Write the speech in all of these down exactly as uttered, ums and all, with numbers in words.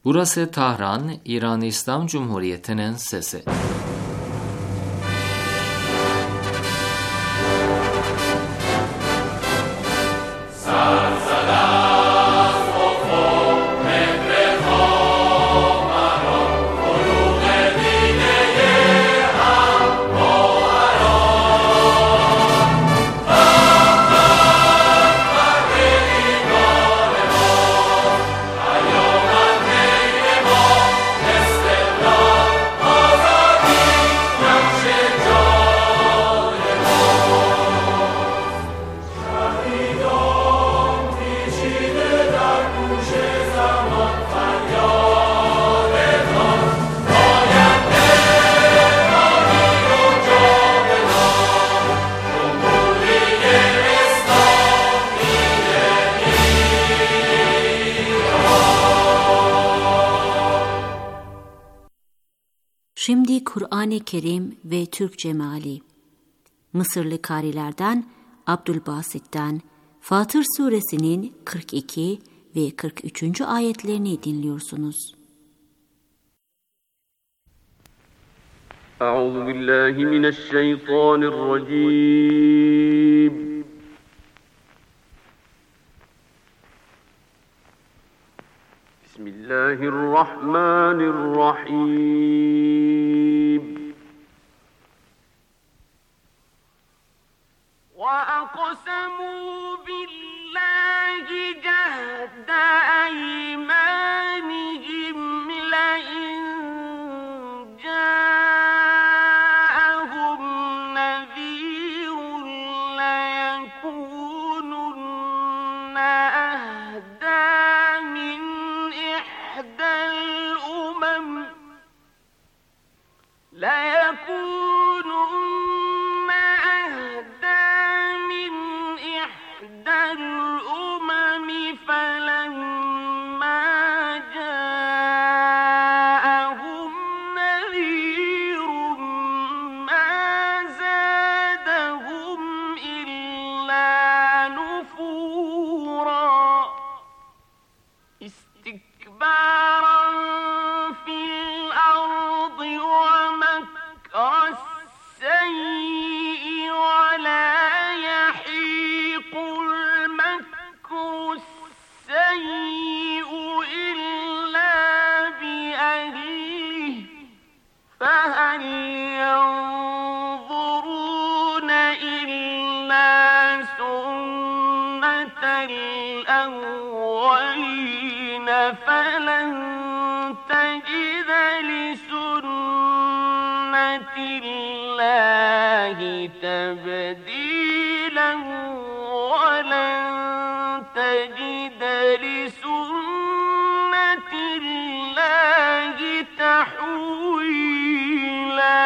Burası Tahran, İran İslam Cumhuriyeti'nin sesi. Şimdi Kur'an-ı Kerim ve Türkçe meali. Mısırlı karilerden Abdülbasit'ten Fatır suresinin kırk iki ve kırk üçüncü ayetlerini dinliyorsunuz. Euzu billahi mineşşeytanirracim. Bismillahirrahmanirrahim. وَأَقْسَمُوا بِاللَّهِ جَهْدَ أَيْمَانِهِمْ لَئِنْ جَاءَهُمْ نَذِيرٌ لَيَكُونُنَّ أَهْدَىٰ مِنْ إِحْدَى الْأُمَمِ لَيَكُونُنَّ فَهَلْ يَنظُرُونَ إِلَّا سُنَّةَ الْأَوَّلِينَ فَلَنْ تَجِدَ لِسُنَّةِ اللَّهِ تَبْدِيلًا وَلَنْ تَجِدَ لِسُنَّةِ اللَّهِ تَحْوِيلًا.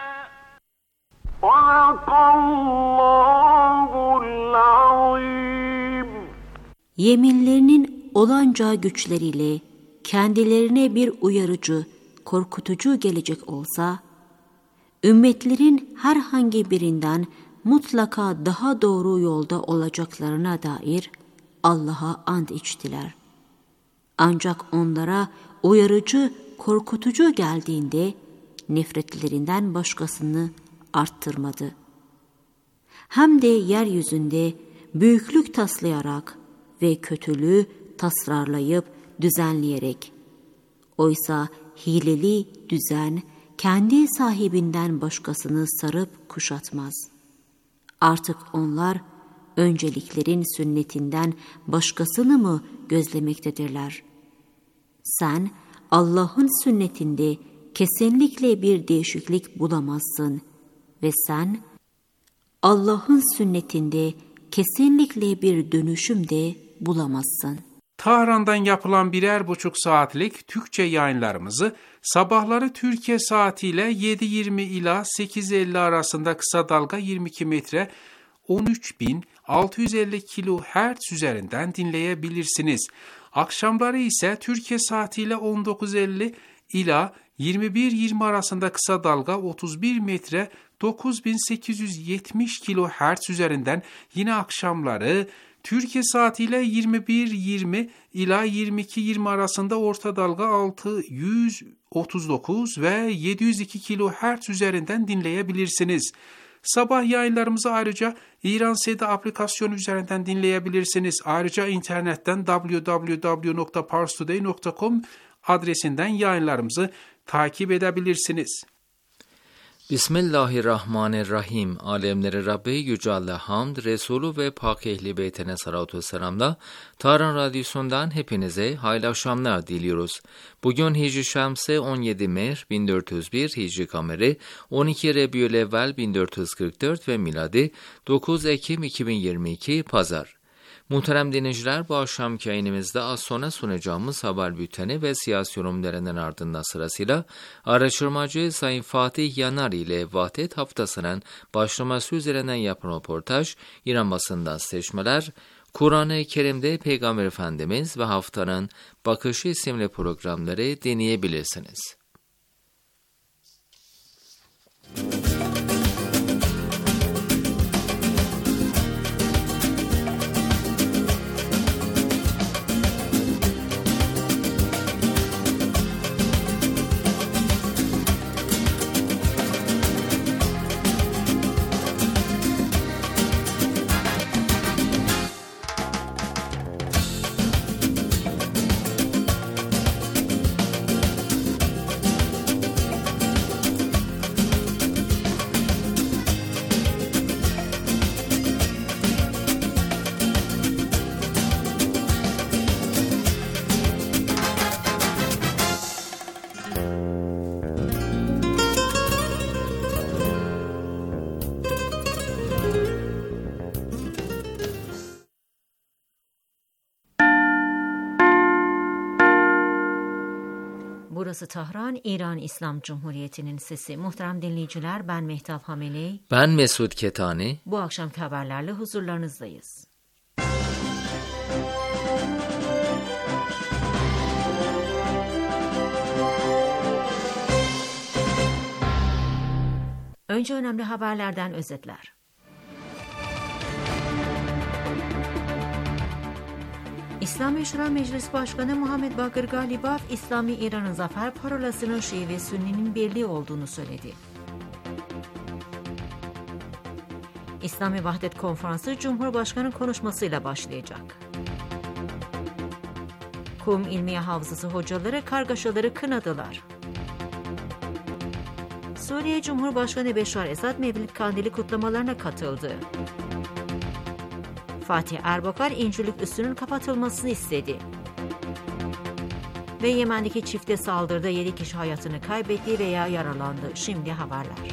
Yeminlerinin olanca güçleriyle kendilerine bir uyarıcı, korkutucu gelecek olsa, ümmetlerin herhangi birinden mutlaka daha doğru yolda olacaklarına dair Allah'a ant içtiler. Ancak onlara uyarıcı, korkutucu geldiğinde nefretlerinden başkasını arttırmadı. Hem de yeryüzünde büyüklük taslayarak ve kötülüğü tasarlayıp düzenleyerek. Oysa hileli düzen kendi sahibinden başkasını sarıp kuşatmaz. Artık onlar önceliklerin sünnetinden başkasını mı gözlemektedirler? Sen Allah'ın sünnetinde kesinlikle bir değişiklik bulamazsın ve sen Allah'ın sünnetinde kesinlikle bir dönüşüm de bulamazsın. Tahran'dan yapılan birer buçuk saatlik Türkçe yayınlarımızı sabahları Türkiye saatiyle yedi yirmi ila sekiz elli arasında kısa dalga yirmi iki metre on üç bin altı yüz elli kilohertz üzerinden dinleyebilirsiniz. Akşamları ise Türkiye saatiyle on dokuz elli ila yirmi bir yirmi arasında kısa dalga otuz bir metre dokuz bin sekiz yüz yetmiş kilohertz üzerinden yine akşamları Türkiye saatiyle yirmi bir yirmi ila yirmi iki yirmi arasında orta dalga altı yüz otuz dokuz ve yedi yüz iki kilohertz üzerinden dinleyebilirsiniz. Sabah yayınlarımızı ayrıca İran Seda aplikasyonu üzerinden dinleyebilirsiniz. Ayrıca internetten double-u double-u double-u nokta parstoday nokta com adresinden yayınlarımızı takip edebilirsiniz. Bismillahirrahmanirrahim. Alemleri Rabbi Yüce Allah hamd, Resulü ve Pak Ehli Beytine salatu selamla Tahran Radyosu'ndan hepinize hayırlı akşamlar diliyoruz. Bugün Hicri Şemsi on yedi Mehr bin dört yüz bir, Hicri Kameri on iki Rebiülevvel bin dört yüz kırk dört ve miladi dokuz Ekim iki bin yirmi iki Pazar. Muhterem dinleyiciler, bu akşamki yayınımızda az sonra sunacağımız haber bülteni ve siyasi yorumlarının ardından sırasıyla araştırmacı Sayın Fatih Yanar ile Vahdet Haftası'nın başlaması üzerinden yapılan röportaj, İran basından seçmeler, Kur'an-ı Kerim'de Peygamber Efendimiz ve Haftanın Bakışı isimli programları dinleyebilirsiniz. Burası Tahran, İran İslam Cumhuriyeti'nin sesi. Muhterem dinleyiciler, ben Mehtap Hameli. Ben Mesut Ketani. Bu akşamki haberlerle huzurlarınızdayız. Önce önemli haberlerden özetler. İslami Şura Meclis Başkanı Muhammed Bakır Galibaf, İslami İran'ın zafer parolasının Şii ve Sünni'nin birliği olduğunu söyledi. İslami Vahdet Konferansı Cumhurbaşkanı konuşmasıyla başlayacak. Kum İlmiye Havzası hocaları kargaşaları kınadılar. Suriye Cumhurbaşkanı Beşar Esad Mevlid Kandili kutlamalarına katıldı. Fatih Erbakar, İncirlik üssünün kapatılmasını istedi. Ve Yemen'deki çifte saldırıda yedi kişi hayatını kaybetti veya yaralandı. Şimdi haberler.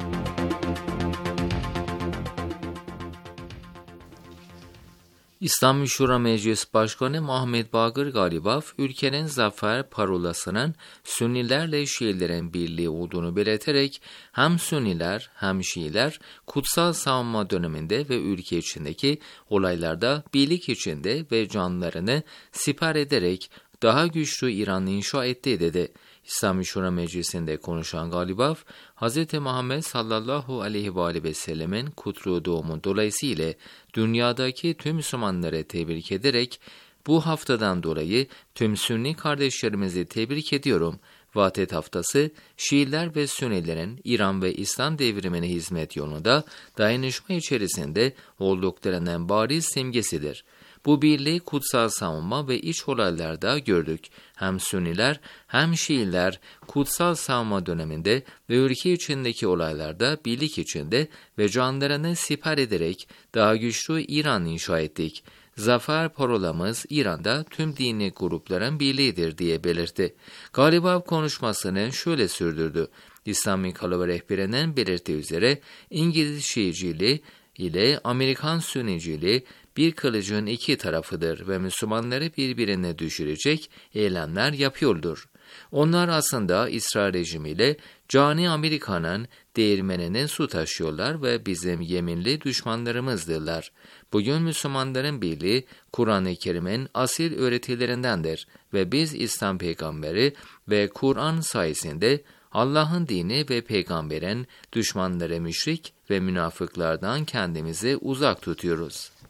İslami Şura Meclis Başkanı Muhammed Bakır Galibaf, ülkenin zafer parolasının Sünnilerle Şiilerin birliği olduğunu belirterek hem Sünniler hem Şiiler kutsal savunma döneminde ve ülke içindeki olaylarda birlik içinde ve canlarını siper ederek daha güçlü İran'ı inşa etti dedi. İslami Şura Meclisi'nde konuşan Galibaf, Hz. Muhammed sallallahu aleyhi ve aleyhi ve sellemin kutlu doğumu dolayısıyla dünyadaki tüm Müslümanları tebrik ederek bu haftadan dolayı tüm Sünni kardeşlerimizi tebrik ediyorum. Vahdet Haftası, Şiiler ve Sünnilerin İran ve İslam devrimine hizmet yolunda dayanışma içerisinde olduklarının bariz simgesidir. Bu birliği kutsal savunma ve iç olaylarda gördük. Hem Sünniler hem Şiiler kutsal savunma döneminde ve ülke içindeki olaylarda birlik içinde ve canlarını siper ederek daha güçlü İran inşa ettik. Zafer parolamız İran'da tüm dini grupların birliğidir diye belirtti. Galibaf konuşmasını şöyle sürdürdü. İslami Kalaba rehberinin belirttiği üzere İngiliz Şiiciliği ile Amerikan Sünniciliği bir kılıcın iki tarafıdır ve Müslümanları birbirine düşürecek eylemler yapıyordur. Onlar aslında İsrail rejimiyle cani Amerika'nın değirmenine su taşıyorlar ve bizim yeminli düşmanlarımızdırlar. Bugün Müslümanların birliği Kur'an-ı Kerim'in asil öğretilerindendir ve biz İslam peygamberi ve Kur'an sayesinde Allah'ın dini ve peygamberin düşmanları müşrik ve münafıklardan kendimizi uzak tutuyoruz.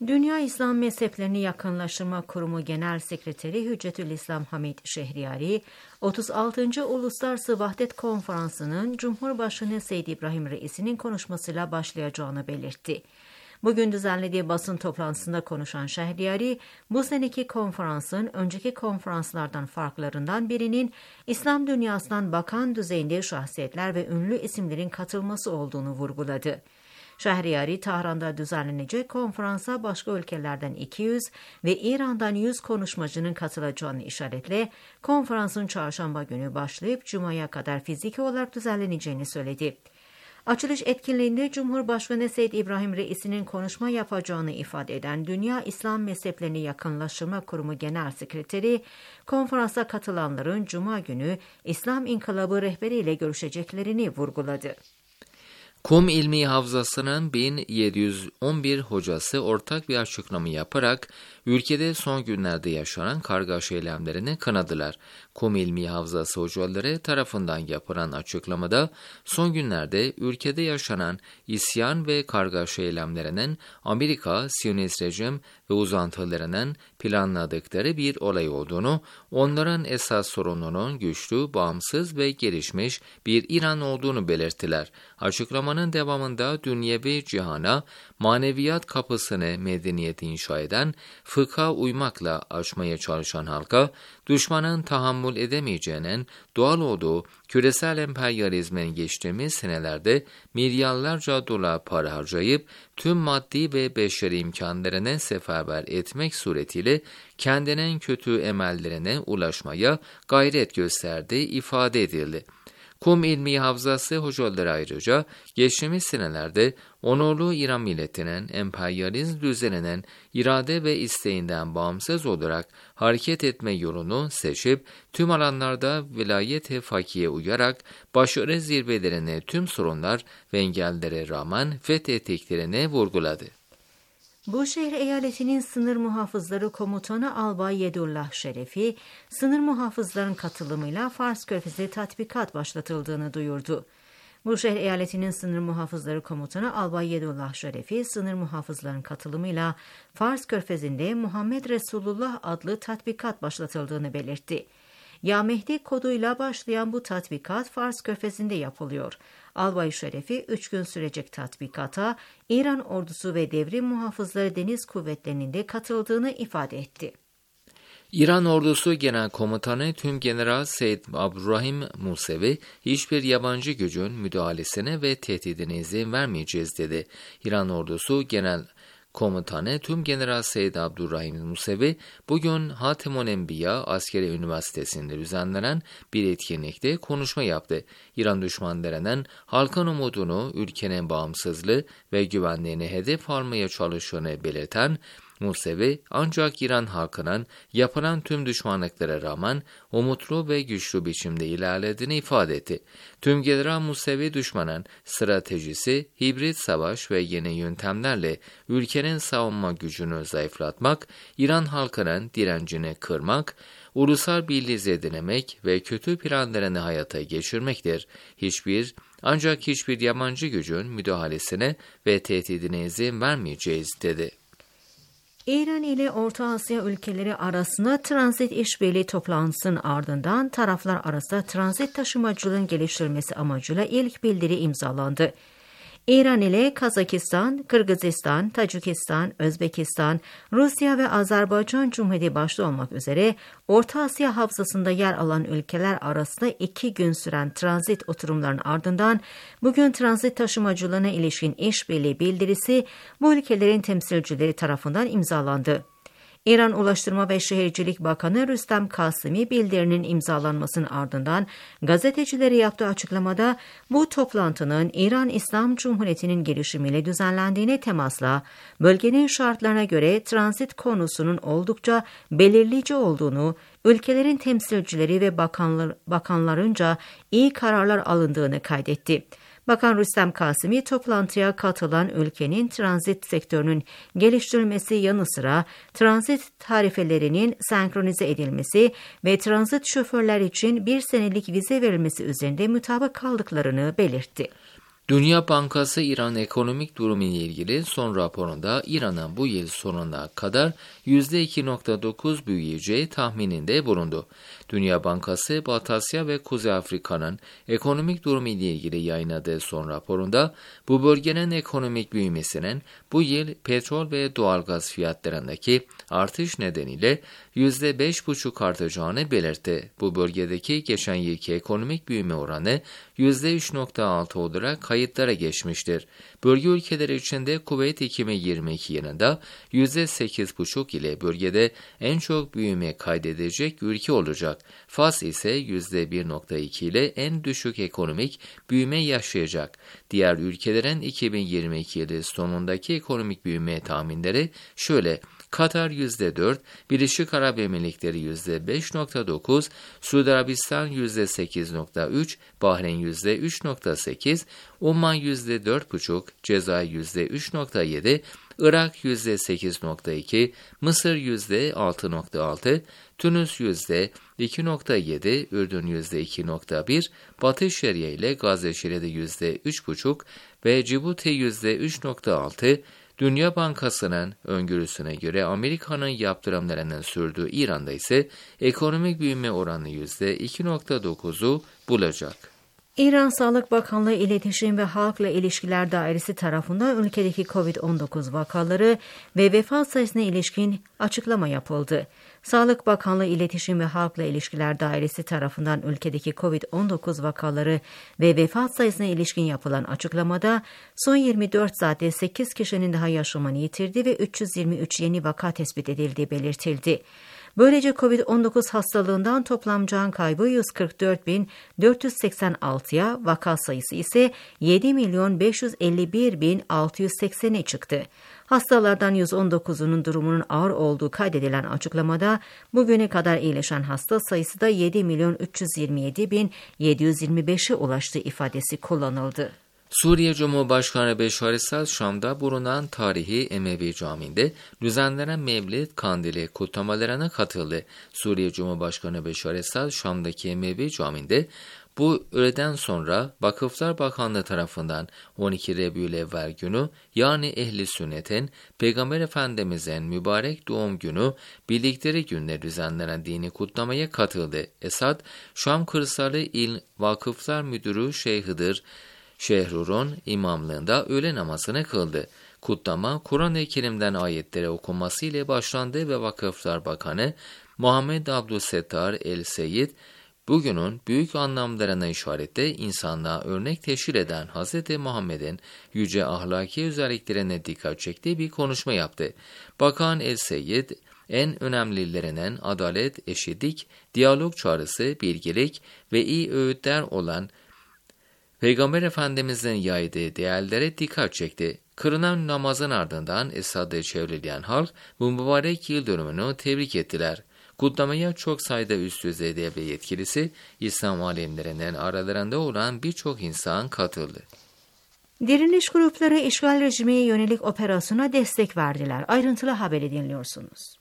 Dünya İslam Mezheplerini Yakınlaştırma Kurumu Genel Sekreteri Hüccetülislam Hamid Şehriyari, otuz altıncı Uluslararası Vahdet Konferansı'nın Cumhurbaşkanı Seyyid İbrahim Reisi'nin konuşmasıyla başlayacağını belirtti. Bugün düzenlediği basın toplantısında konuşan Şehriyari, bu seneki konferansın önceki konferanslardan farklarından birinin İslam dünyasından bakan düzeyinde şahsiyetler ve ünlü isimlerin katılması olduğunu vurguladı. Şehriyari, Tahran'da düzenlenecek konferansa başka ülkelerden iki yüz ve İran'dan yüz konuşmacının katılacağını işaretle konferansın çarşamba günü başlayıp Cuma'ya kadar fiziki olarak düzenleneceğini söyledi. Açılış etkinliğinde Cumhurbaşkanı Seyyid İbrahim Reisi'nin konuşma yapacağını ifade eden Dünya İslam Mezheplerini Yakınlaştırma Kurumu Genel Sekreteri, konferansa katılanların Cuma günü İslam İnkılabı rehberiyle görüşeceklerini vurguladı. Kum İlmi Havzası'nın bin yedi yüz on bir hocası ortak bir açıklama yaparak ülkede son günlerde yaşanan kargaşa eylemlerini kınadılar. Kum İlmi Havzası hocaları tarafından yapılan açıklamada son günlerde ülkede yaşanan isyan ve kargaşa eylemlerinin Amerika, Siyonist rejim ve uzantılarının planladıkları bir olay olduğunu, onların esas sorununun güçlü, bağımsız ve gelişmiş bir İran olduğunu belirttiler. Açıklamanın devamında dünyevi cihana maneviyat kapısını medeniyeti inşa eden, fıkha uymakla açmaya çalışan halka, düşmanın tahammül edemeyeceğinin doğal olduğu küresel emperyalizmin geçtiğimiz senelerde milyarlarca dolar para harcayıp tüm maddi ve beşeri imkanlarını seferber etmek suretiyle kendinin kötü emellerine ulaşmaya gayret gösterdiği ifade edildi. Kum İlmi Havzası hocaları ayrıca geçtiğimiz senelerde onurlu İran milletinin emperyalizm düzeninin irade ve isteğinden bağımsız olarak hareket etme yolunu seçip tüm alanlarda vilayet-i fakiye uyarak başarı zirvelerini tüm sorunlar ve engellere rağmen fethettiklerini vurguladı. Buşehir Eyaleti'nin sınır muhafızları komutanı Albay Yedullah Şerefi, sınır muhafızların katılımıyla Fars Körfezi tatbikat başlatıldığını duyurdu. Buşehir Eyaleti'nin sınır muhafızları komutanı Albay Yedullah Şerefi, sınır muhafızların katılımıyla Fars Körfezi'nde Muhammed Resulullah adlı tatbikat başlatıldığını belirtti. Ya Mehdi koduyla başlayan bu tatbikat Fars Körfezi'nde yapılıyor. Albay Şerefi, üç gün sürecek tatbikata İran ordusu ve devrim muhafızları deniz kuvvetlerinin de katıldığını ifade etti. İran Ordusu Genel Komutanı Tümgeneral Seyyid Abdurrahim Musevi, hiçbir yabancı gücün müdahalesine ve tehdidine izin vermeyeceğiz dedi. İran Ordusu Genel Komutanı Tümgeneral Seyyid Abdurrahim Musevi, bugün Hatemün Enbiya Askeri Üniversitesi'nde düzenlenen bir etkinlikte konuşma yaptı. İran düşmanlarının halkın umudunu, ülkenin bağımsızlığı ve güvenliğini hedef almaya çalıştığını belirten Musevi, ancak İran halkının yapılan tüm düşmanlıklara rağmen umutlu ve güçlü biçimde ilerlediğini ifade etti. Tümgeneral Musevi, düşmanın stratejisi, hibrit savaş ve yeni yöntemlerle ülkenin savunma gücünü zayıflatmak, İran halkının direncini kırmak, ulusal birliği zedelemek ve kötü planlarını hayata geçirmektir. Hiçbir, ancak hiçbir yabancı gücün müdahalesine ve tehdidine izin vermeyeceğiz dedi. İran ile Orta Asya ülkeleri arasında transit işbirliği toplantısının ardından taraflar arasında transit taşımacılığın geliştirilmesi amacıyla ilk bildiri imzalandı. İran ile Kazakistan, Kırgızistan, Tacikistan, Özbekistan, Rusya ve Azerbaycan Cumhuriyeti başta olmak üzere Orta Asya havzasında yer alan ülkeler arasında iki gün süren transit oturumların ardından bugün transit taşımacılığına ilişkin işbirliği bildirisi bu ülkelerin temsilcileri tarafından imzalandı. İran Ulaştırma ve Şehircilik Bakanı Rüstem Kasimi bildirinin imzalanmasının ardından gazetecilere yaptığı açıklamada bu toplantının İran İslam Cumhuriyeti'nin gelişimiyle düzenlendiğine temasla bölgenin şartlarına göre transit konusunun oldukça belirleyici olduğunu, ülkelerin temsilcileri ve bakanlar, bakanlarınca iyi kararlar alındığını kaydetti. Bakan Rüstem Kasimi, toplantıya katılan ülkenin transit sektörünün geliştirilmesi yanı sıra transit tarifelerinin senkronize edilmesi ve transit şoförler için bir senelik vize verilmesi üzerinde mutabık kaldıklarını belirtti. Dünya Bankası İran ekonomik durumu ile ilgili son raporunda İran'ın bu yıl sonuna kadar yüzde iki virgül dokuz büyüyeceği tahmininde bulundu. Dünya Bankası, Batı Asya ve Kuzey Afrika'nın ekonomik durumu ile ilgili yayınladığı son raporunda bu bölgenin ekonomik büyümesinin bu yıl petrol ve doğalgaz fiyatlarındaki artış nedeniyle yüzde beş virgül beş artacağını belirtti. Bu bölgedeki geçen yılki ekonomik büyüme oranı yüzde üç virgül altı olarak kayıtlara geçmiştir. Bölge ülkeleri içinde Kuveyt iki bin yirmi iki yılında yüzde sekiz virgül beş ile bölgede en çok büyüme kaydedecek ülke olacak. Fas ise yüzde bir virgül iki ile en düşük ekonomik büyüme yaşayacak. Diğer ülkelerin iki bin yirmi iki yılı sonundaki ekonomik büyüme tahminleri şöyle: Katar yüzde dört, Birleşik Arap Emirlikleri yüzde beş virgül dokuz, Suudi Arabistan yüzde sekiz virgül üç, Bahreyn yüzde üç virgül sekiz, Oman yüzde dört virgül beş, Cezayir yüzde üç virgül yedi, Irak yüzde sekiz virgül iki, Mısır yüzde altı virgül altı, Tunus yüzde iki virgül yedi, Ürdün yüzde iki virgül bir, Batı Şeria ile Gazze Şeria'da yüzde üç virgül beş ve Cibuti yüzde üç virgül altı, Dünya Bankası'nın öngörüsüne göre Amerika'nın yaptırımlarının sürdüğü İran'da ise ekonomik büyüme oranı yüzde iki virgül dokuzu bulacak. İran Sağlık Bakanlığı İletişim ve Halkla İlişkiler Dairesi tarafından ülkedeki kovid on dokuz vakaları ve vefat sayısına ilişkin açıklama yapıldı. Sağlık Bakanlığı İletişim ve Halkla İlişkiler Dairesi tarafından ülkedeki kovid on dokuz vakaları ve vefat sayısına ilişkin yapılan açıklamada son yirmi dört saatte sekiz kişinin daha yaşamını yitirdi ve üç yüz yirmi üç yeni vaka tespit edildiği belirtildi. Böylece kovid on dokuz hastalığından toplam can kaybı yüz kırk dört bin dört yüz seksen altıya, vaka sayısı ise yedi milyon beş yüz elli bir bin altı yüz seksene çıktı. Hastalardan yüz on dokuzunun durumunun ağır olduğu kaydedilen açıklamada bugüne kadar iyileşen hasta sayısı da yedi milyon üç yüz yirmi yedi bin yedi yüz yirmi beşe ulaştığı ifadesi kullanıldı. Suriye Cumhurbaşkanı Beşar Esad, Şam'da bulunan tarihi Emevi Camii'nde düzenlenen Mevlid Kandili kutlamalarına katıldı. Suriye Cumhurbaşkanı Beşar Esad, Şam'daki Emevi Camii'nde bu öğleden sonra Vakıflar Bakanlığı tarafından on iki Rebiyülevvel günü, yani Ehli Sünnet'in Peygamber Efendimiz'in mübarek doğum günü bildikleri günde düzenlenen dini kutlamaya katıldı. Esad, Şam Kırsalı İl Vakıflar Müdürü Şeyh Hıdır Şehrur'un imamlığında öğle namazını kıldı. Kutlama, Kur'an-ı Kerim'den ayetleri okunması ile başlandı ve Vakıflar Bakanı Muhammed Abdülsettar El-Seyyid, bugünün büyük anlamlarına işaretle insanlığa örnek teşkil eden Hz. Muhammed'in yüce ahlaki özelliklerine dikkat çektiği bir konuşma yaptı. Bakan El-Seyyid, en önemlilerinden adalet, eşitlik, diyalog çağrısı, bilgelik ve iyi öğütler olan Peygamber Efendimiz'in yaydığı değerlere dikkat çekti. Kılınan namazın ardından Esad'ı çevreleyen halk bu mübarek yıl dönümünü tebrik ettiler. Kutlamaya çok sayıda üst düzey devlet yetkilisi, İslam alimlerinden aralarında olan birçok insan katıldı. Direniş grupları işgal rejimine yönelik operasyona destek verdiler. Ayrıntılı haberi dinliyorsunuz.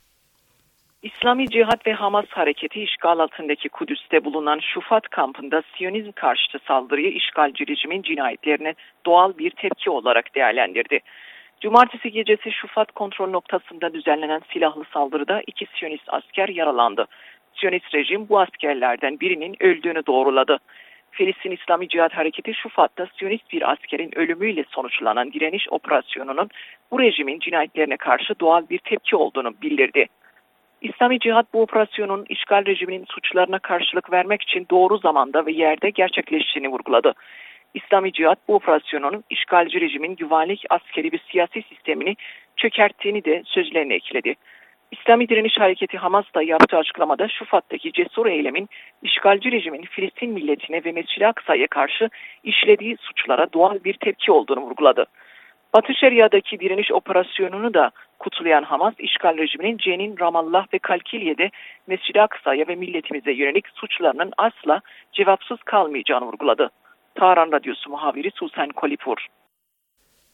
İslami Cihat ve Hamas hareketi işgal altındaki Kudüs'te bulunan Şufat kampında Siyonizm karşıtı saldırıyı işgalci rejimin cinayetlerine doğal bir tepki olarak değerlendirdi. Cumartesi gecesi Şufat kontrol noktasında düzenlenen silahlı saldırıda iki Siyonist asker yaralandı. Siyonist rejim bu askerlerden birinin öldüğünü doğruladı. Filistin İslami Cihat Hareketi Şufat'ta Siyonist bir askerin ölümüyle sonuçlanan direniş operasyonunun bu rejimin cinayetlerine karşı doğal bir tepki olduğunu bildirdi. İslami Cihat bu operasyonun işgal rejiminin suçlarına karşılık vermek için doğru zamanda ve yerde gerçekleştiğini vurguladı. İslami Cihat bu operasyonun işgalci rejimin güvenlik, askeri ve siyasi sistemini çökerttiğini de sözlerine ekledi. İslami Direniş Hareketi Hamas da yaptığı açıklamada Şufat'taki cesur eylemin işgalci rejimin Filistin milletine ve Mescid-i Aksa'ya karşı işlediği suçlara doğal bir tepki olduğunu vurguladı. Batı Şeria'daki direniş operasyonunu da kutlayan Hamas, işgal rejiminin Cenin, Ramallah ve Kalkiliye'de Mescid-i Aksa'ya ve milletimize yönelik suçlarının asla cevapsız kalmayacağını vurguladı. Tahran Radyosu muhabiri Susan Kolipur.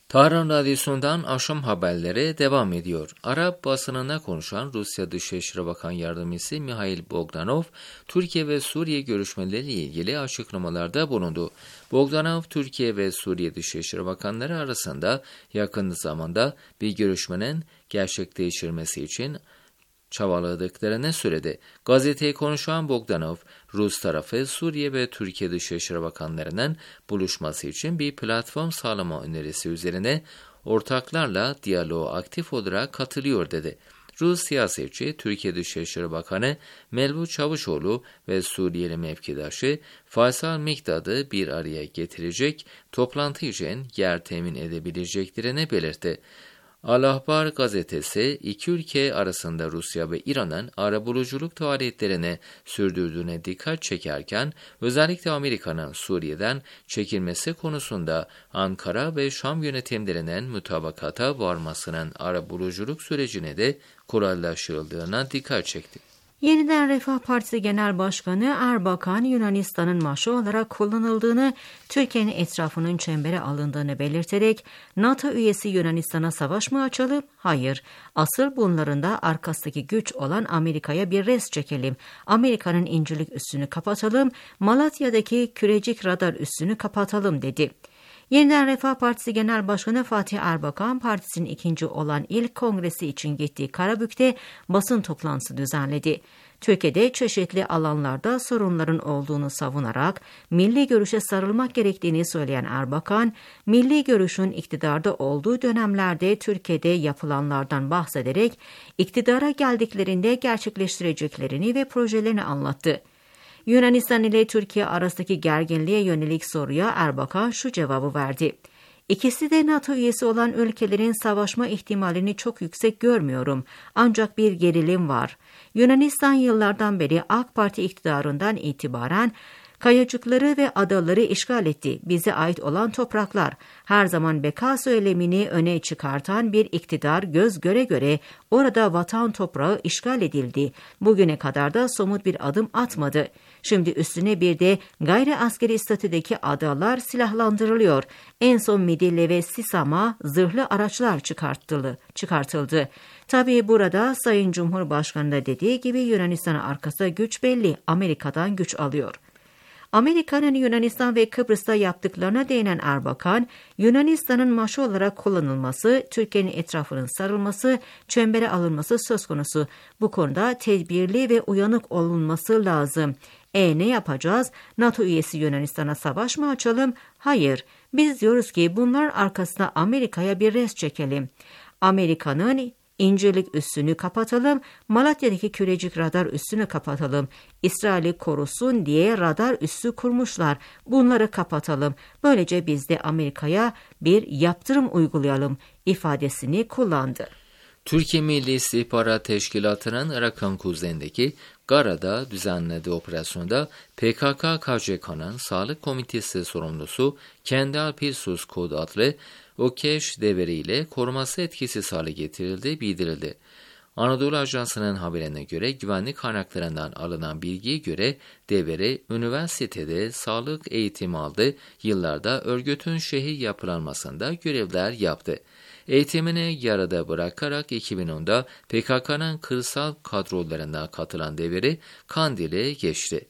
Tahran Radyosu'ndan akşam haberleri devam ediyor. Arap basınına konuşan Rusya Dışişleri Bakan Yardımcısı Mikhail Bogdanov, Türkiye ve Suriye görüşmeleriyle ilgili açıklamalarda bulundu. Bogdanov, Türkiye ve Suriye Dışişleri Bakanları arasında yakın zamanda bir görüşmenin gerçekleştirilmesi için çabaladıklarını söyledi. Gazeteye konuşan Bogdanov, Rus tarafı Suriye ve Türkiye Dışişleri Bakanlarının buluşması için bir platform sağlama önerisi üzerine ortaklarla diyaloğa aktif olarak katılıyor dedi. Rus siyasetçi, Türkiye Dışişleri Bakanı Mevlüt Çavuşoğlu ve Suriyeli mevkidaşı Faysal Mikdad'ı bir araya getirecek toplantı için yer temin edebileceklerini belirtti. Al-Ahbar gazetesi iki ülke arasında Rusya ve İran'ın arabuluculuk faaliyetlerini sürdürdüğüne dikkat çekerken özellikle Amerika'nın Suriye'den çekilmesi konusunda Ankara ve Şam yönetimlerinin mutabakata varmasının arabuluculuk sürecine de kolaylaştırıldığına dikkat çekti. Yeniden Refah Partisi Genel Başkanı Erbakan, Yunanistan'ın maaşı olarak kullanıldığını, Türkiye'nin etrafının çembere alındığını belirterek, NATO üyesi Yunanistan'a savaş mı açalım? Hayır. Asıl bunların da arkasındaki güç olan Amerika'ya bir res çekelim. Amerika'nın İncirlik üssünü kapatalım, Malatya'daki Kürecik radar üssünü kapatalım dedi. Yeniden Refah Partisi Genel Başkanı Fatih Erbakan, partisinin ikinci olan ilk kongresi için gittiği Karabük'te basın toplantısı düzenledi. Türkiye'de çeşitli alanlarda sorunların olduğunu savunarak milli görüşe sarılmak gerektiğini söyleyen Erbakan, milli görüşün iktidarda olduğu dönemlerde Türkiye'de yapılanlardan bahsederek iktidara geldiklerinde gerçekleştireceklerini ve projelerini anlattı. Yunanistan ile Türkiye arasındaki gerginliğe yönelik soruya Erbakan şu cevabı verdi. İkisi de NATO üyesi olan ülkelerin savaşma ihtimalini çok yüksek görmüyorum. Ancak bir gerilim var. Yunanistan yıllardan beri AK Parti iktidarından itibaren kayacıkları ve adaları işgal etti. Bize ait olan topraklar. Her zaman beka söylemini öne çıkartan bir iktidar göz göre göre orada vatan toprağı işgal edildi. Bugüne kadar da somut bir adım atmadı. Şimdi üstüne bir de gayri askeri statüdeki adalar silahlandırılıyor. En son Midilli ve Sisam'a zırhlı araçlar çıkartıldı. çıkartıldı. Tabii burada Sayın Cumhurbaşkanı da dediği gibi Yunanistan'ın arkasında güç belli. Amerika'dan güç alıyor. Amerika'nın Yunanistan ve Kıbrıs'ta yaptıklarına değinen Erbakan, Yunanistan'ın maaşı olarak kullanılması, Türkiye'nin etrafının sarılması, çembere alınması söz konusu. Bu konuda tedbirli ve uyanık olunması lazım. E ne yapacağız? NATO üyesi Yunanistan'a savaş mı açalım? Hayır. Biz diyoruz ki bunlar arkasında Amerika'ya bir res çekelim. Amerika'nın İncirlik üssünü kapatalım, Malatya'daki Kürecik radar üssünü kapatalım. İsrail'i korusun diye radar üssü kurmuşlar. Bunları kapatalım. Böylece biz de Amerika'ya bir yaptırım uygulayalım ifadesini kullandı. Türkiye Milli İstihbarat Teşkilatı'nın Irak'ın kuzeyindeki Gara'da düzenlediği operasyonda P K K K C K'nın Sağlık Komitesi sorumlusu Kendal Pirsus Kod adlı Okeş deveriyle koruması etkisiz hale getirildiği bildirildi. Anadolu Ajansı'nın haberine göre güvenlik kaynaklarından alınan bilgiye göre deveri üniversitede sağlık eğitimi aldı, yıllarda örgütün şehir yapılanmasında görevler yaptı. Eğitimini yarıda bırakarak iki bin onda P K K'nın kırsal kadrolarına katılan deveri Kandil'e geçti.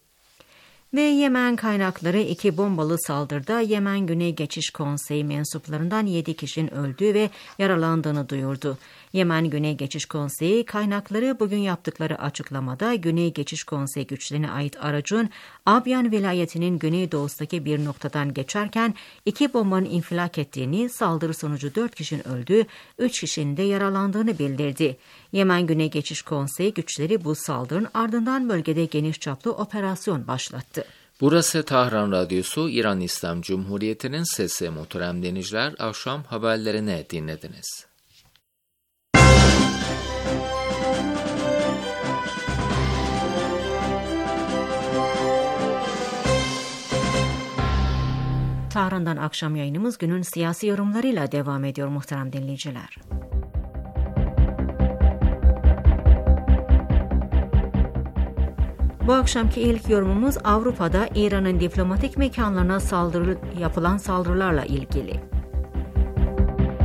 Ve Yemen kaynakları iki bombalı saldırıda Yemen Güney Geçiş Konseyi mensuplarından yedi kişinin öldüğü ve yaralandığını duyurdu. Yemen Güney Geçiş Konseyi kaynakları bugün yaptıkları açıklamada Güney Geçiş Konseyi güçlerine ait aracın Abyan vilayetinin güneydoğusundaki bir noktadan geçerken iki bombanın infilak ettiğini, saldırı sonucu dört kişinin öldüğü, üç kişinin de yaralandığını bildirdi. Yemen Güney Geçiş Konseyi güçleri bu saldırının ardından bölgede geniş çaplı operasyon başlattı. Burası Tahran Radyosu, İran İslam Cumhuriyeti'nin sesi. Muhterem dinleyiciler, akşam haberlerini dinlediniz. Tahran'dan akşam yayınımız günün siyasi yorumlarıyla devam ediyor muhterem dinleyiciler. Bu akşamki ilk yorumumuz Avrupa'da İran'ın diplomatik mekanlarına saldırı, yapılan saldırılarla ilgili.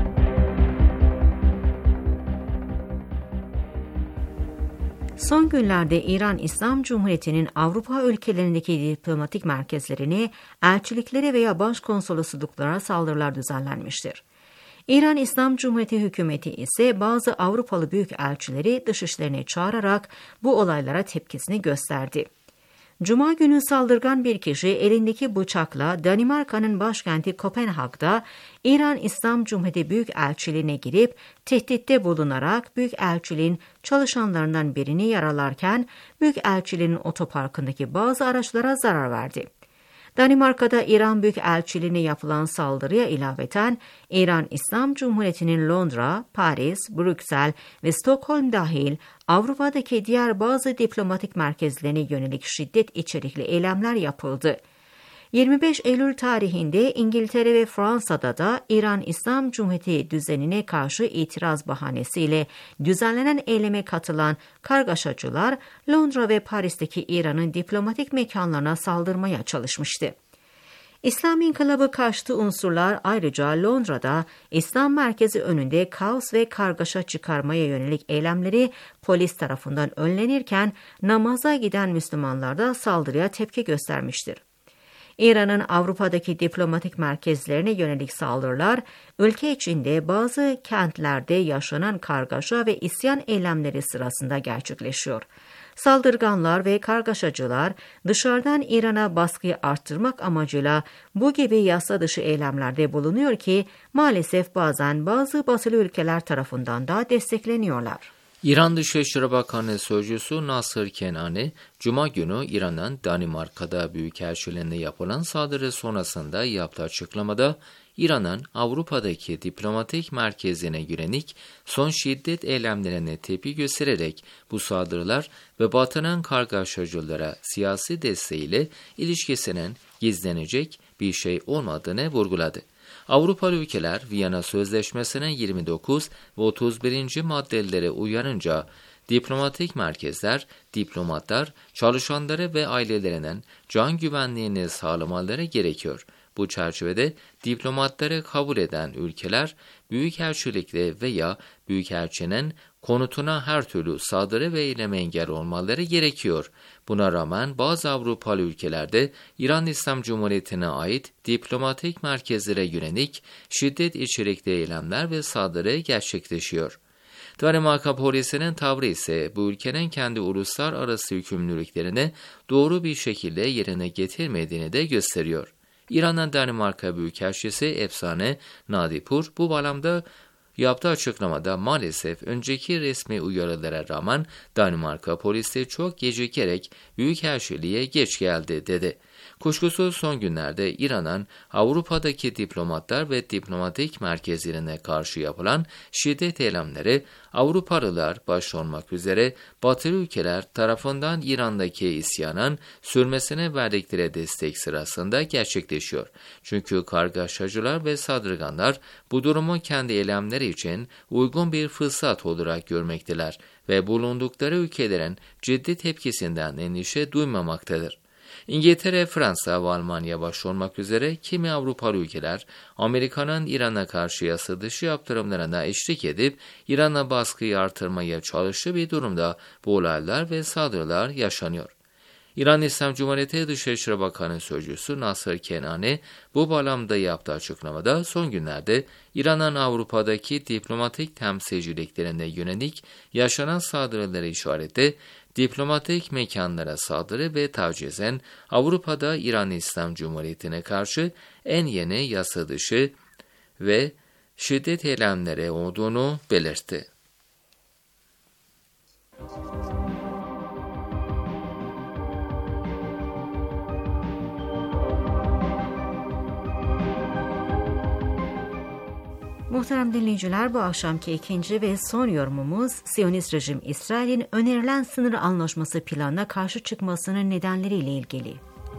Son günlerde İran İslam Cumhuriyeti'nin Avrupa ülkelerindeki diplomatik merkezlerine, elçiliklere veya başkonsolosluklara saldırılar düzenlenmiştir. İran İslam Cumhuriyeti hükümeti ise bazı Avrupalı büyükelçileri dışişlerine çağırarak bu olaylara tepkisini gösterdi. Cuma günü saldırgan bir kişi elindeki bıçakla Danimarka'nın başkenti Kopenhag'da İran İslam Cumhuriyeti Büyükelçiliğine girip tehditte bulunarak Büyükelçiliğin çalışanlarından birini yaralarken Büyükelçiliğin otoparkındaki bazı araçlara zarar verdi. Danimarka'da İran Büyükelçiliğine yapılan saldırıya ilaveten İran İslam Cumhuriyeti'nin Londra, Paris, Brüksel ve Stockholm dahil Avrupa'daki diğer bazı diplomatik merkezlerine yönelik şiddet içerikli eylemler yapıldı. yirmi beş Eylül tarihinde İngiltere ve Fransa'da da İran İslam Cumhuriyeti düzenine karşı itiraz bahanesiyle düzenlenen eyleme katılan kargaşacılar Londra ve Paris'teki İran'ın diplomatik mekanlarına saldırmaya çalışmıştı. İslam İnkılabı karşıtı unsurlar ayrıca Londra'da İslam merkezi önünde kaos ve kargaşa çıkarmaya yönelik eylemleri polis tarafından önlenirken namaza giden Müslümanlar da saldırıya tepki göstermiştir. İran'ın Avrupa'daki diplomatik merkezlerine yönelik saldırılar, ülke içinde bazı kentlerde yaşanan kargaşa ve isyan eylemleri sırasında gerçekleşiyor. Saldırganlar ve kargaşacılar dışarıdan İran'a baskıyı arttırmak amacıyla bu gibi yasa dışı eylemlerde bulunuyor ki maalesef bazen bazı batılı ülkeler tarafından da destekleniyorlar. İran Dışişleri Bakanı Sözcüsü Nasır Kenani, Cuma günü İran'ın Danimarka'da büyükelçiliğine yapılan saldırı sonrasında yaptığı açıklamada, İran'ın Avrupa'daki diplomatik merkezine yönelik son şiddet eylemlerine tepki göstererek bu saldırılar ve Batı'nın kargaşacılara siyasi desteğiyle ilişkisinin gizlenecek bir şey olmadığını vurguladı. Avrupalı ülkeler Viyana Sözleşmesi'nin yirmi dokuz ve otuz birinci maddelere uyarınca diplomatik merkezler, diplomatlar, çalışanları ve ailelerinin can güvenliğini sağlamaları gerekiyor. Bu çerçevede diplomatları kabul eden ülkeler, büyükelçilikle veya büyükelçinin konutuna her türlü saldırı ve eyleme engel olmaları gerekiyor. Buna rağmen bazı Avrupalı ülkelerde İran İslam Cumhuriyeti'ne ait diplomatik merkezlere yönelik şiddet içerikli eylemler ve saldırı gerçekleşiyor. Danimarka polisinin tavrı ise bu ülkenin kendi uluslararası yükümlülüklerini doğru bir şekilde yerine getirmediğini de gösteriyor. İran'ın Danimarka Büyükelçisi Efsane Nadipur bu bağlamda yaptığı açıklamada maalesef önceki resmi uyarılara rağmen Danimarka polisi çok gecikerek büyükelçiliğe geç geldi dedi. Kuşkusuz son günlerde İran'ın Avrupa'daki diplomatlar ve diplomatik merkezlerine karşı yapılan şiddet eylemleri Avrupalılar başta olmak üzere Batılı ülkeler tarafından İran'daki isyanın sürmesine verdikleri destek sırasında gerçekleşiyor. Çünkü kargaşacılar ve saldırganlar bu durumu kendi eylemleri için uygun bir fırsat olarak görmekteler ve bulundukları ülkelerin ciddi tepkisinden endişe duymamaktadır. İngiltere, Fransa ve Almanya başta olmak üzere kimi Avrupalı ülkeler Amerika'nın İran'a karşı yasa dışı yaptırımlarına eşlik edip İran'a baskıyı artırmaya çalıştığı bir durumda bu olaylar ve saldırılar yaşanıyor. İran İslam Cumhuriyeti Dışişleri Bakanı Sözcüsü Nasır Kenani bu bağlamda yaptığı açıklamada son günlerde İran'ın Avrupa'daki diplomatik temsilciliklerine yönelik yaşanan saldırıları işareti, diplomatik mekanlara saldırı ve tacizin Avrupa'da İran İslam Cumhuriyeti'ne karşı en yeni yasa dışı ve şiddet eylemleri olduğunu belirtti. Muhterem dinleyiciler, bu akşamki ikinci ve son yorumumuz Siyonist rejim İsrail'in önerilen sınır anlaşması planına karşı çıkmasının nedenleriyle ilgili.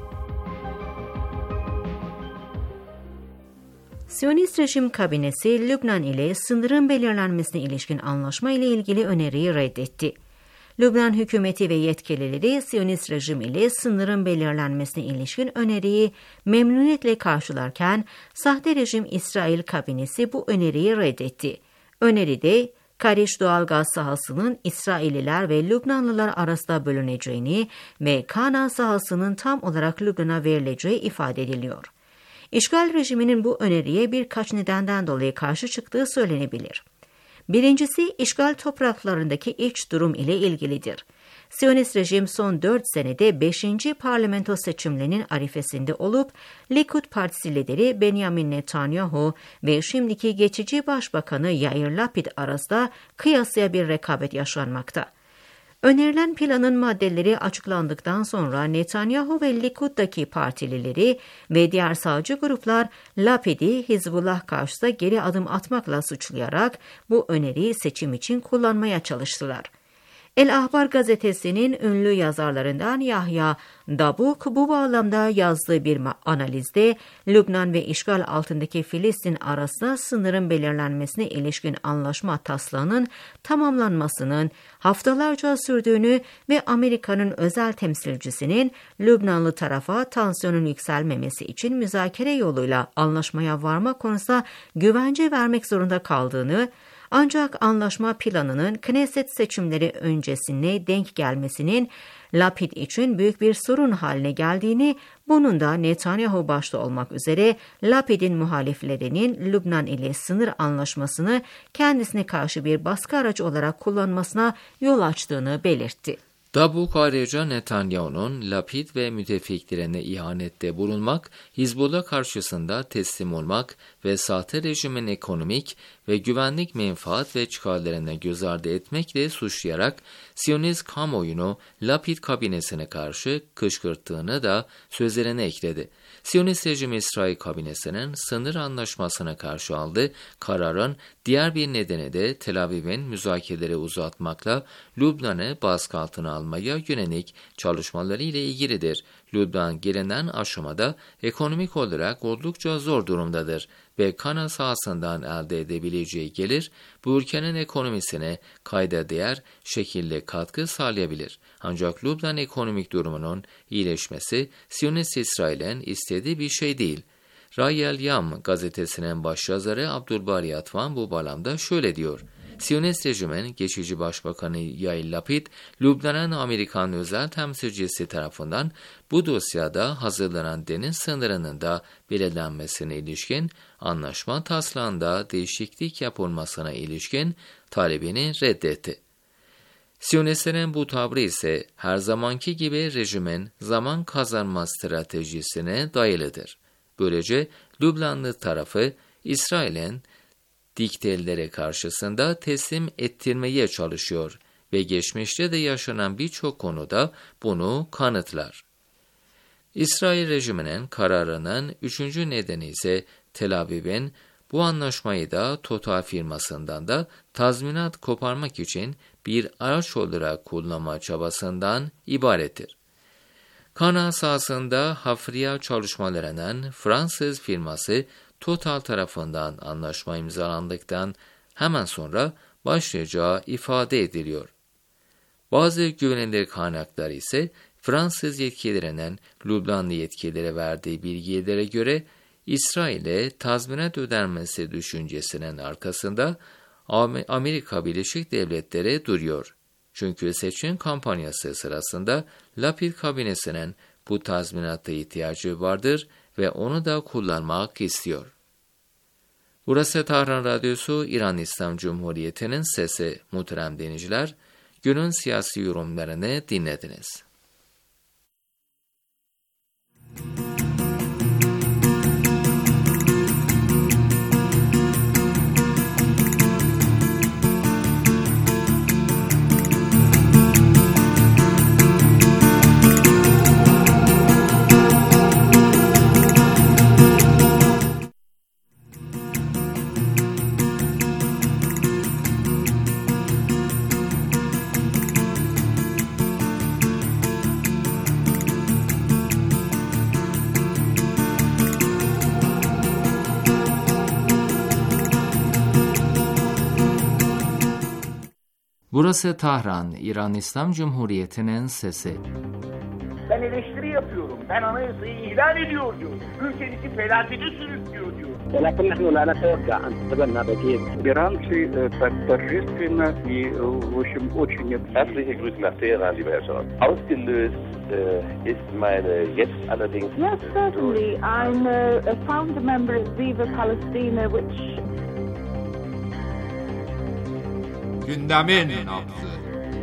Siyonist rejim kabinesi Lübnan ile sınırın belirlenmesine ilişkin anlaşma ile ilgili öneriyi reddetti. Lübnan hükümeti ve yetkilileri Siyonist rejim ile sınırın belirlenmesine ilişkin öneriyi memnuniyetle karşılarken sahte rejim İsrail kabinesi bu öneriyi reddetti. Öneride Kariş doğalgaz sahasının İsrailliler ve Lübnanlılar arasında bölüneceğini ve Kana sahasının tam olarak Lübnan'a verileceği ifade ediliyor. İşgal rejiminin bu öneriye birkaç nedenden dolayı karşı çıktığı söylenebilir. Birincisi, işgal topraklarındaki iç durum ile ilgilidir. Siyonist rejim son dört senede beşinci parlamento seçimlerinin arifesinde olup, Likud Partisi lideri Benjamin Netanyahu ve şimdiki geçici başbakanı Yair Lapid arasında kıyasıya bir rekabet yaşanmakta. Önerilen planın maddeleri açıklandıktan sonra Netanyahu ve Likud'daki partilileri ve diğer sağcı gruplar Lapid'i Hizbullah karşısında geri adım atmakla suçlayarak bu öneriyi seçim için kullanmaya çalıştılar. El Ahbar gazetesinin ünlü yazarlarından Yahya Dabuk bu bağlamda yazdığı bir analizde Lübnan ve işgal altındaki Filistin arasında sınırın belirlenmesine ilişkin anlaşma taslağının tamamlanmasının haftalarca sürdüğünü ve Amerika'nın özel temsilcisinin Lübnanlı tarafa tansiyonun yükselmemesi için müzakere yoluyla anlaşmaya varma konusunda güvence vermek zorunda kaldığını, ancak anlaşma planının Knesset seçimleri öncesine denk gelmesinin Lapid için büyük bir sorun haline geldiğini, bunun da Netanyahu başta olmak üzere Lapid'in muhaliflerinin Lübnan ile sınır anlaşmasını kendisine karşı bir baskı aracı olarak kullanmasına yol açtığını belirtti. Dabuk ayrıca Netanyahu'nun Lapid ve müttefiklerine ihanette bulunmak, Hizbullah karşısında teslim olmak ve sahte rejimin ekonomik ve güvenlik menfaat ve çıkarlarına göz ardı etmekle suçlayarak Siyonist kamuoyunu Lapid kabinesine karşı kışkırttığını da sözlerine ekledi. Siyonist rejim İsrail kabinesinin sınır anlaşmasına karşı aldığı kararın diğer bir nedeni de Tel Aviv'in müzakereleri uzatmakla Lübnan'ı baskı altına almaya yönelik çalışmaları ile ilgilidir. Lübnan gelinen aşamada ekonomik olarak oldukça zor durumdadır ve Kana sahasından elde edebileceği gelir bu ülkenin ekonomisine kayda değer şekilde katkı sağlayabilir. Ancak Lübnan ekonomik durumunun iyileşmesi Siyonist İsrail'in istediği bir şey değil. Rayel Yam gazetesinin başyazarı Abdülbari Atvan bu bağlamda şöyle diyor. Siyonist rejimin geçici başbakanı Yair Lapid, Lübnan'ın Amerikan özel temsilcisi tarafından bu dosyada hazırlanan deniz sınırının da belirlenmesine ilişkin anlaşma taslağında değişiklik yapılmasına ilişkin talebini reddetti. Siyonistlerin bu tavrı ise her zamanki gibi rejimin zaman kazanma stratejisine dayalıdır. Böylece Lübnanlı tarafı İsrail'in diktatörlere karşısında teslim ettirmeye çalışıyor ve geçmişte de yaşanan birçok konuda bunu kanıtlar. İsrail rejiminin kararının üçüncü nedeni ise Tel Aviv'in bu anlaşmayı da Total firmasından da tazminat koparmak için bir araç olarak kullanma çabasından ibarettir. Kana sahasında hafriye çalışmalarının Fransız firması Total tarafından anlaşma imzalandıktan hemen sonra başlayacağı ifade ediliyor. Bazı güvenilir kaynaklar ise Fransız yetkililerinin Lübnanlı yetkililere verdiği bilgilere göre İsrail'e tazminat ödenmesi düşüncesinin arkasında Amerika Birleşik Devletleri duruyor. Çünkü seçim kampanyası sırasında Lapid kabinesinin bu tazminata ihtiyacı vardır ve onu da kullanmak istiyor. Burası Tahran Radyosu, İran İslam Cumhuriyeti'nin sesi. Muhterem dinleyiciler, günün siyasi yorumlarını dinlediniz. Burası Tahran, İran İslam Cumhuriyeti'nin sesi. Ben eleştiri yapıyorum. Ben anayasayı ihlal ediyor diyor. Ülkenizi felakete sürüklüyor diyor. ولكن نحن لا نتوقع أن تتبنى بديل. Иранцы торжественно и, в общем, очень... Herzliche Grüße nach Teheran, lieber Herr Scholz. Ausgelöst äh, ist meine jetzt allerdings... Yes, certainly. I'm a, a founder member of Viva Palestina, which... Gündemin nabzı.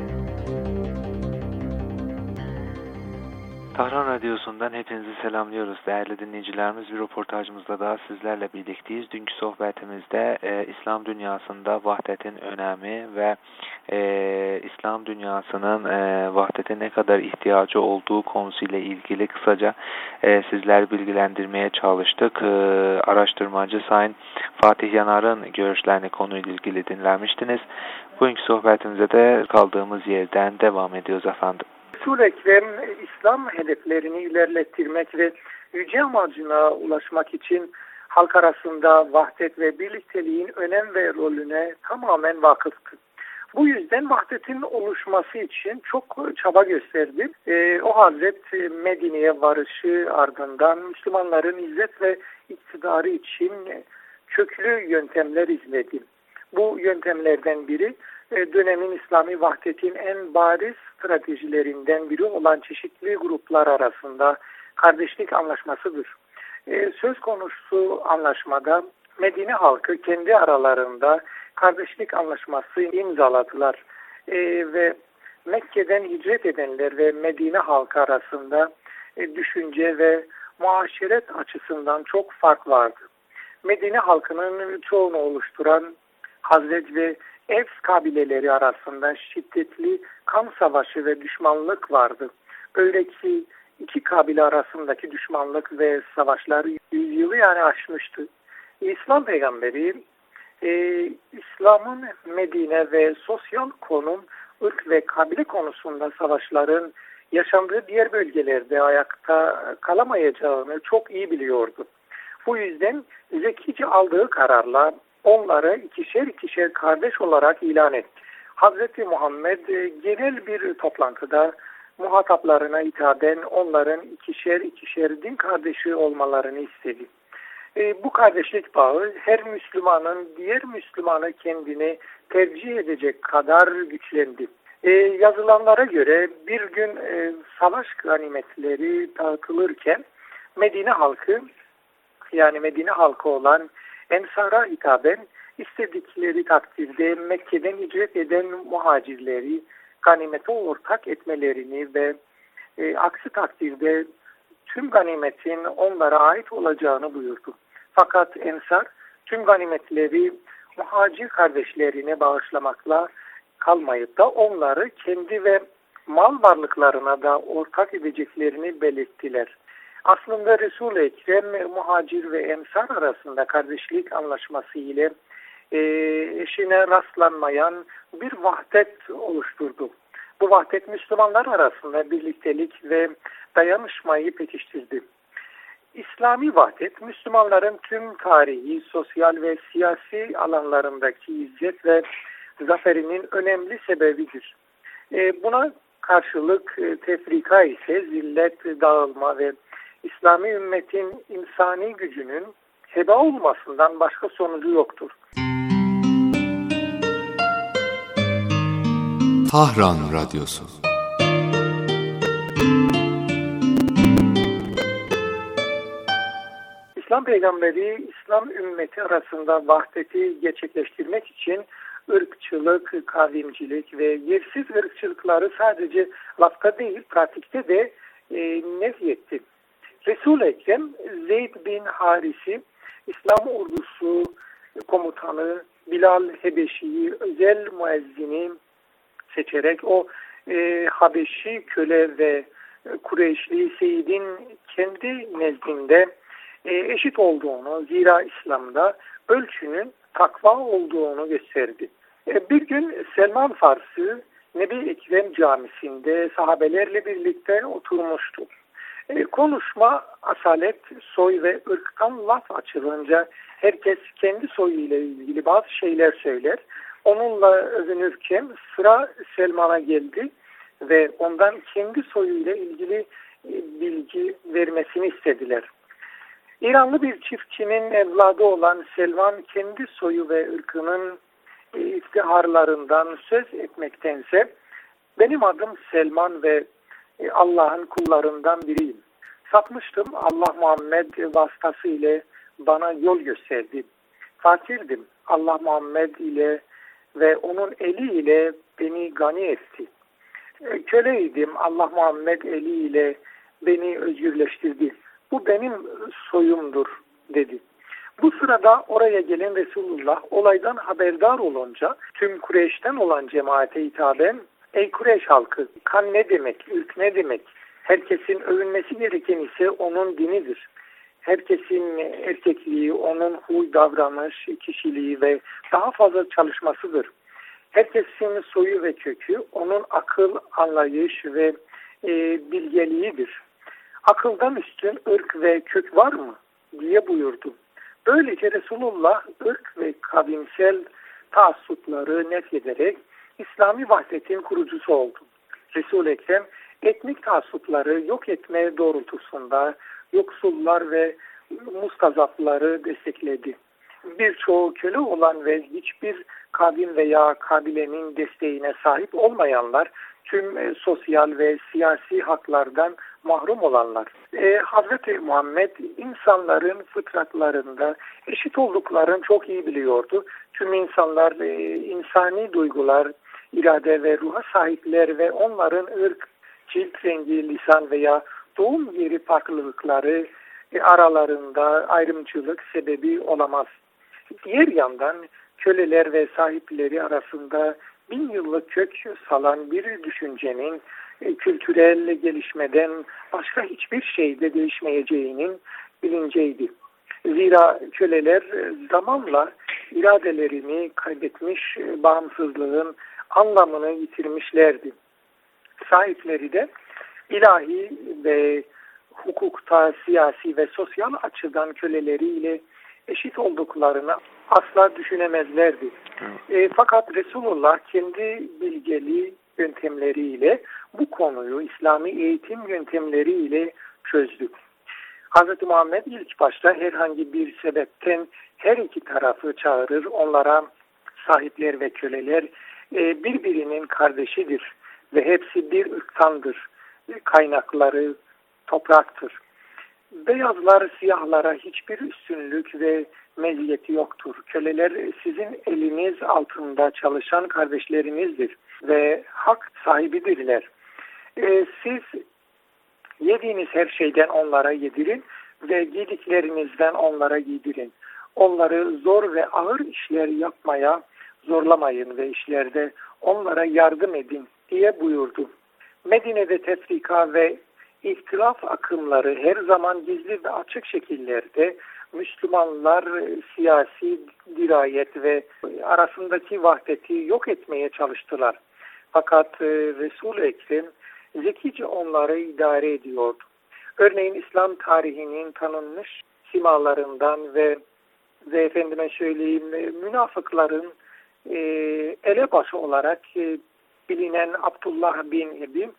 Tahran Radyosu'ndan hepinizi selamlıyoruz değerli dinleyicilerimiz. Bir röportajımızla daha sizlerle birlikteyiz. Dünkü sohbetimizde e, İslam dünyasında vahdetin önemi ve e, İslam dünyasının e, vahdete ne kadar ihtiyacı olduğu konusuyla ilgili kısaca e, sizler bilgilendirmeye çalıştık. E, araştırmacı Sayın Fatih Yanar'ın görüşlerini konuyla ilgili dinlemiştiniz. Bugünkü sohbetimize de kaldığımız yerden devam ediyoruz efendim. Resul-i Ekrem İslam hedeflerini ilerlettirmek ve yüce amacına ulaşmak için halk arasında vahdet ve birlikteliğin önem ve rolüne tamamen vakıftı. Bu yüzden vahdetin oluşması için çok çaba gösterdi. E, o Hazret Medine'ye varışı ardından Müslümanların izzet ve iktidarı için köklü yöntemler izledi. Bu yöntemlerden biri dönemin İslami vahdetin en bariz stratejilerinden biri olan çeşitli gruplar arasında kardeşlik anlaşmasıdır. Ee, söz konusu anlaşmada Medine halkı kendi aralarında kardeşlik anlaşması imzaladılar. Ee, ve Mekke'den hicret edenler ve Medine halkı arasında e, düşünce ve muaşeret açısından çok fark vardı. Medine halkının çoğunu oluşturan Hazret ve Evs kabileleri arasında şiddetli kan savaşı ve düşmanlık vardı. Öyle ki iki kabile arasındaki düşmanlık ve savaşlar yüzyılı yani aşmıştı. İslam peygamberi e, İslam'ın Medine ve sosyal konum, ırk ve kabile konusunda savaşların yaşandığı diğer bölgelerde ayakta kalamayacağını çok iyi biliyordu. Bu yüzden zekice aldığı kararla onları ikişer ikişer kardeş olarak ilan etti. Hazreti Muhammed genel bir toplantıda muhataplarına hitaben onların ikişer ikişer din kardeşi olmalarını istedi. E, bu kardeşlik bağı her Müslümanın diğer Müslümanı kendini tercih edecek kadar güçlendi. E, yazılanlara göre bir gün e, savaş ganimetleri dağıtılırken Medine halkı yani Medine halkı olan Ensar'a hitaben istedikleri takdirde Mekke'den hicret eden muhacirleri ganimete ortak etmelerini ve e, aksi takdirde tüm ganimetin onlara ait olacağını buyurdu. Fakat Ensar tüm ganimetleri muhacir kardeşlerine bağışlamakla kalmayıp da onları kendi ve mal varlıklarına da ortak edeceklerini belirttiler. Aslında Resul-i Ekrem muhacir ve ensar arasında kardeşlik anlaşması ile e, eşine rastlanmayan bir vahdet oluşturdu. Bu vahdet Müslümanlar arasında birliktelik ve dayanışmayı pekiştirdi. İslami vahdet Müslümanların tüm tarihi, sosyal ve siyasi alanlarındaki izzet ve zaferinin önemli sebebidir. E, buna karşılık e, tefrika ise zillet, dağılma ve İslami ümmetin insani gücünün heba olmasından başka sonucu yoktur. Tahran Radyosu. İslam peygamberi İslam ümmeti arasında vahdeti gerçekleştirmek için ırkçılık, kavimcilik ve yersiz ırkçılıkları sadece lafta değil pratikte de e, nefyetti. Resul-i Ekrem Zeyd bin Haris'i İslam ordusu komutanı Bilal Hebeşi'yi özel müezzini seçerek o e, Habeşi köle ve Kureyşli Seyyid'in kendi nezdinde e, eşit olduğunu, zira İslam'da ölçünün takva olduğunu gösterdi. E, bir gün Selman Farsi Nebi Ekrem Camisi'nde sahabelerle birlikte oturmuştu. E, konuşma asalet, soy ve ırktan laf açılınca herkes kendi soyuyla ilgili bazı şeyler söyler. Onunla övünürken sıra Selman'a geldi ve ondan kendi soyuyla ilgili bilgi vermesini istediler. İranlı bir çiftçinin evladı olan Selman kendi soyu ve ırkının iftiharlarından söz etmektense benim adım Selman ve Allah'ın kullarından biriyim. Sapmıştım, Allah Muhammed vasıtasıyla bana yol gösterdi. Fakirdim, Allah Muhammed ile ve onun eliyle beni gani etti. Köleydim, Allah Muhammed eliyle beni özgürleştirdi. Bu benim soyumdur dedi. Bu sırada oraya gelen Resulullah olaydan haberdar olunca tüm Kureyş'ten olan cemaate hitaben ey Kureyş halkı, kan ne demek, ırk ne demek? Herkesin övünmesi gereken ise onun dinidir. Herkesin erkekliği, onun huy, davranış, kişiliği ve daha fazla çalışmasıdır. Herkesin soyu ve kökü onun akıl, anlayış ve e, bilgeliğidir. Akıldan üstün ırk ve kök var mı? Diye buyurdu. Böylece Resulullah ırk ve kavimsel taassupları nefyederek İslami vahdetin kurucusu oldu. Resul-i Ekrem etnik taassupları yok etme doğrultusunda yoksullar ve mustazafları destekledi. Birçoğu köle olan ve hiçbir kavim veya kabilenin desteğine sahip olmayanlar, tüm e, sosyal ve siyasi haklardan mahrum olanlar. E, Hazreti Muhammed insanların fıtratlarında eşit olduklarını çok iyi biliyordu. Tüm insanlar e, insani duygular, irade ve ruha sahipler ve onların ırk, cilt rengi, lisan veya doğum yeri farklılıkları e, aralarında ayrımcılık sebebi olamaz. Diğer yandan köleler ve sahipleri arasında bin yıllık kök salan bir düşüncenin e, kültürel gelişmeden başka hiçbir şeyde değişmeyeceğinin bilinceydi. Zira köleler zamanla iradelerini kaybetmiş, bağımsızlığın anlamını yitirmişlerdi. Sahipleri de ilahi ve hukukta, siyasi ve sosyal açıdan köleleriyle eşit olduklarını asla düşünemezlerdi. E, fakat Resulullah kendi bilgeli yöntemleriyle bu konuyu İslami eğitim yöntemleriyle çözdü. Hz. Muhammed ilk başta herhangi bir sebepten her iki tarafı çağırır, onlara sahipler ve köleler e, birbirinin kardeşidir ve hepsi bir ırktandır. Kaynakları topraktır. Beyazlar siyahlara hiçbir üstünlük ve meziyeti yoktur. Köleler sizin eliniz altında çalışan kardeşlerinizdir ve hak sahibidirler. Ee, siz yediğiniz her şeyden onlara yedirin ve giydiklerinizden onlara giydirin. Onları zor ve ağır işler yapmaya zorlamayın ve işlerde onlara yardım edin diye buyurdu. Medine'de tefrika ve ihtilaf akımları her zaman gizli ve açık şekillerde Müslümanlar siyasi dirayet ve arasındaki vahdeti yok etmeye çalıştılar. Fakat Resul-i Ekrem zekice onları idare ediyordu. Örneğin İslam tarihinin tanınmış simalarından ve ve efendime söyleyeyim münafıkların e, elebaşı olarak e, bilinen Abdullah bin Ebi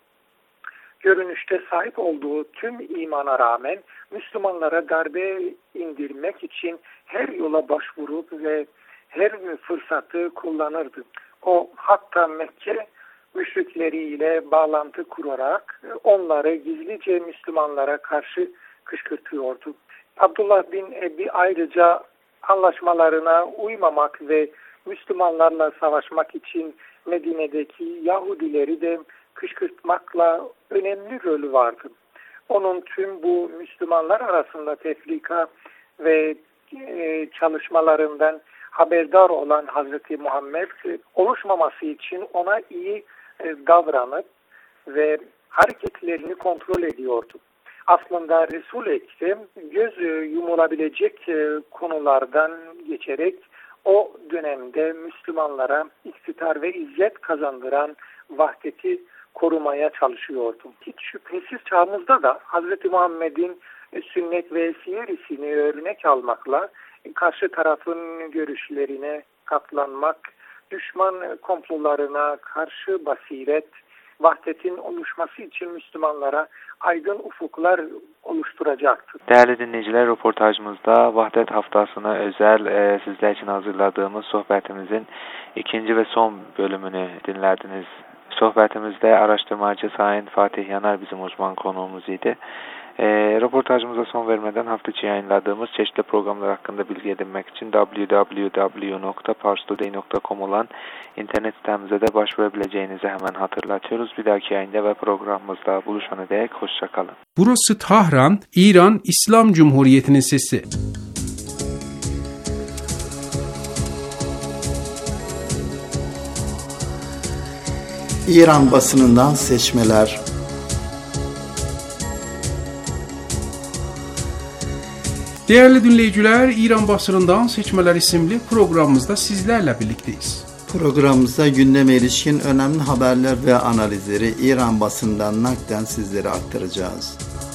görünüşte sahip olduğu tüm imana rağmen Müslümanlara darbe indirmek için her yola başvurup ve her fırsatı kullanırdı. O hatta Mekke müşrikleriyle bağlantı kurarak onları gizlice Müslümanlara karşı kışkırtıyordu. Abdullah bin Ebi ayrıca anlaşmalarına uymamak ve Müslümanlarla savaşmak için Medine'deki Yahudileri de kışkırtmakla önemli rolü vardı. Onun tüm bu Müslümanlar arasında tefrika ve e, çalışmalarından haberdar olan Hazreti Muhammed oluşmaması için ona iyi e, davranıp ve hareketlerini kontrol ediyordu. Aslında Resul-i Ekrem göz yumulabilecek e, konulardan geçerek o dönemde Müslümanlara iktidar ve izzet kazandıran vahdeti korumaya çalışıyordu. Hiç şüphesiz çağımızda da Hazreti Muhammed'in sünnet ve siyerisini örnek almakla karşı tarafın görüşlerine katlanmak, düşman komplolarına karşı basiret vahdetin oluşması için Müslümanlara aydın ufuklar oluşturacaktır. Değerli dinleyiciler, röportajımızda Vahdet Haftası'na özel e, sizler için hazırladığımız sohbetimizin ikinci ve son bölümünü dinlediniz. Sohbetimizde araştırmacı Sayın Fatih Yanar bizim uzman konuğumuz idi. E, röportajımıza son vermeden hafta içi yayınladığımız çeşitli programlar hakkında bilgi edinmek için double-u double-u double-u nokta parstoday nokta com olan internet sitemize de başvurabileceğinizi hemen hatırlatıyoruz. Bir dahaki yayında ve programımızda buluşana dek hoşçakalın. Burası Tahran, İran İslam Cumhuriyeti'nin sesi. İran basınından seçmeler. Değerli dinleyiciler, İran basınından seçmeler isimli programımızda sizlerle birlikteyiz. Programımızda gündeme ilişkin önemli haberler ve analizleri İran basından nakden sizlere aktaracağız.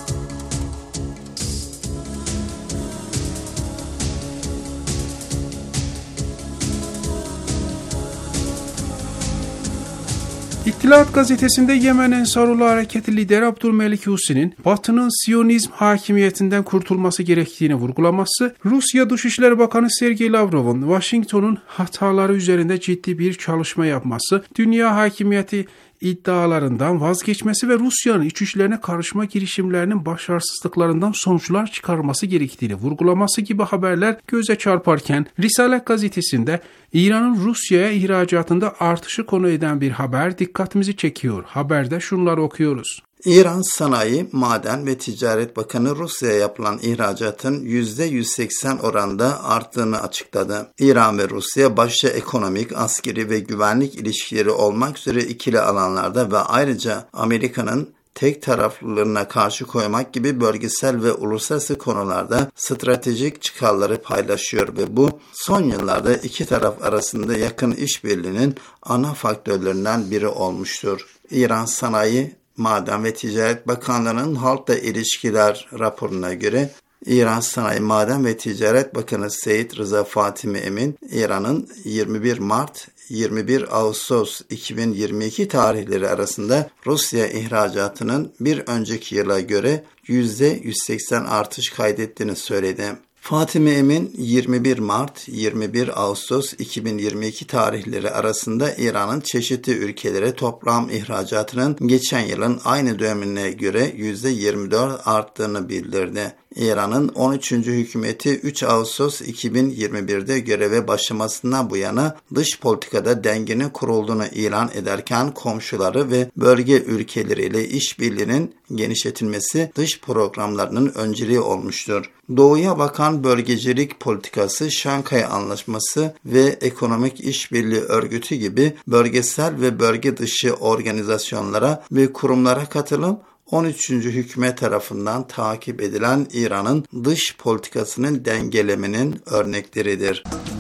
İttihat gazetesinde Yemen Ensarullah Hareketi lideri Abdülmelik Husi'nin Batı'nın Siyonizm hakimiyetinden kurtulması gerektiğini vurgulaması, Rusya Dışişleri Bakanı Sergey Lavrov'un Washington'un hataları üzerinde ciddi bir çalışma yapması, dünya hakimiyeti iddialarından vazgeçmesi ve Rusya'nın iç işlerine karışma girişimlerinin başarısızlıklarından sonuçlar çıkarması gerektiğini vurgulaması gibi haberler göze çarparken, Risalet gazetesinde İran'ın Rusya'ya ihracatında artışı konu eden bir haber dikkatimizi çekiyor. Haberde şunları okuyoruz. İran Sanayi, Maden ve Ticaret Bakanı Rusya'ya yapılan ihracatın yüzde yüz seksen oranında arttığını açıkladı. İran ve Rusya başta ekonomik, askeri ve güvenlik ilişkileri olmak üzere ikili alanlarda ve ayrıca Amerika'nın tek taraflılığına karşı koymak gibi bölgesel ve uluslararası konularda stratejik çıkarları paylaşıyor ve bu son yıllarda iki taraf arasında yakın işbirliğinin ana faktörlerinden biri olmuştur. İran Sanayi, Maden ve Ticaret Bakanlığı'nın Halkla İlişkiler raporuna göre İran Sanayi, Maden ve Ticaret Bakanı Seyit Rıza Fatimi Emin, İran'ın yirmi bir Mart yirmi bir Ağustos iki bin yirmi iki tarihleri arasında Rusya ihracatının bir önceki yıla göre yüzde yüz seksen artış kaydettiğini söyledi. Fatimi Emin, yirmi bir Mart yirmi bir Ağustos iki bin yirmi iki tarihleri arasında İran'ın çeşitli ülkelere toplam ihracatının geçen yılın aynı dönemine göre yüzde yirmi dört arttığını bildirdi. İran'ın on üçüncü hükümeti üç Ağustos iki bin yirmi birde göreve başlamasından bu yana dış politikada dengenin kurulduğunu ilan ederken komşuları ve bölge ülkeleriyle işbirliğinin genişletilmesi dış programlarının önceliği olmuştur. Doğuya bakan bölgecilik politikası, Şanghay Anlaşması ve Ekonomik İşbirliği Örgütü gibi bölgesel ve bölge dışı organizasyonlara ve kurumlara katılım on üçüncü hükümet tarafından takip edilen İran'ın dış politikasının dengelemenin örnekleridir.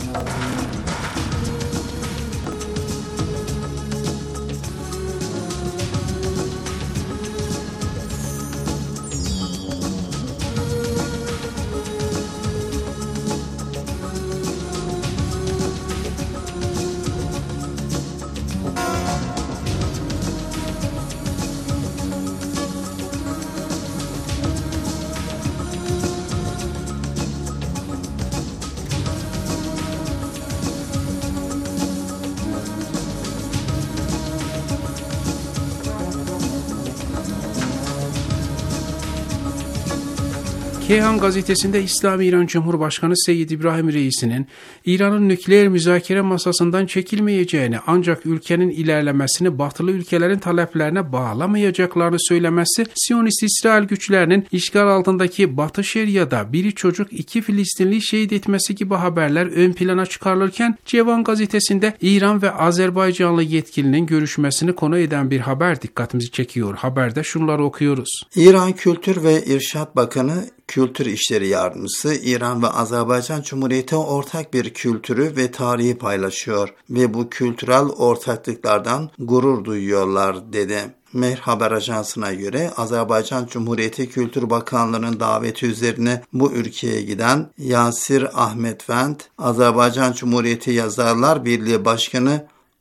Keyhan gazetesinde İslami İran Cumhurbaşkanı Seyyid İbrahim Reisi'nin İran'ın nükleer müzakere masasından çekilmeyeceğini ancak ülkenin ilerlemesini batılı ülkelerin taleplerine bağlamayacaklarını söylemesi, Siyonist İsrail güçlerinin işgal altındaki Batı Şeria'da biri çocuk iki Filistinli şehit etmesi gibi haberler ön plana çıkarılırken, Cevan gazetesinde İran ve Azerbaycanlı yetkilinin görüşmesini konu eden bir haber dikkatimizi çekiyor. Haberde şunları okuyoruz. İran Kültür ve İrşad Bakanı Kültür İşleri Yardımcısı İran ve Azerbaycan Cumhuriyeti ortak bir kültürü ve tarihi paylaşıyor ve bu kültürel ortaklıklardan gurur duyuyorlar dedi. Mehr Haber Ajansı'na göre Azerbaycan Cumhuriyeti Kültür Bakanlığı'nın daveti üzerine bu ülkeye giden Yasir Ahmetvand, Azerbaycan Cumhuriyeti Yazarlar Birliği Başkanı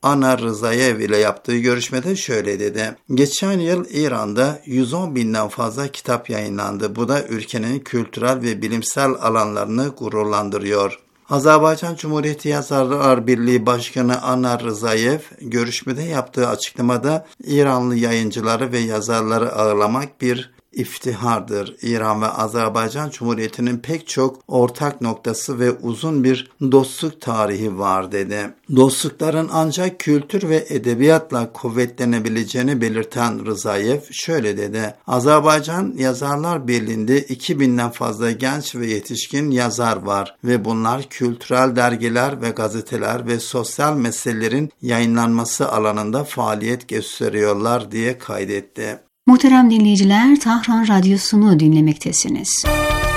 Anar Rızayev ile yaptığı görüşmede şöyle dedi. Geçen yıl İran'da yüz on binden fazla kitap yayınlandı. Bu da ülkenin kültürel ve bilimsel alanlarını gururlandırıyor. Azerbaycan Cumhuriyeti Yazarlar Birliği Başkanı Anar Rızayev görüşmede yaptığı açıklamada İranlı yayıncıları ve yazarları ağırlamak bir iftihardır. İran ve Azerbaycan Cumhuriyeti'nin pek çok ortak noktası ve uzun bir dostluk tarihi var dedi. Dostlukların ancak kültür ve edebiyatla kuvvetlenebileceğini belirten Rızayev şöyle dedi. Azerbaycan Yazarlar Birliği'nde iki binden fazla genç ve yetişkin yazar var ve bunlar kültürel dergiler ve gazeteler ve sosyal meselelerin yayınlanması alanında faaliyet gösteriyorlar diye kaydetti. Muhterem dinleyiciler, Tahran Radyosu'nu dinlemektesiniz.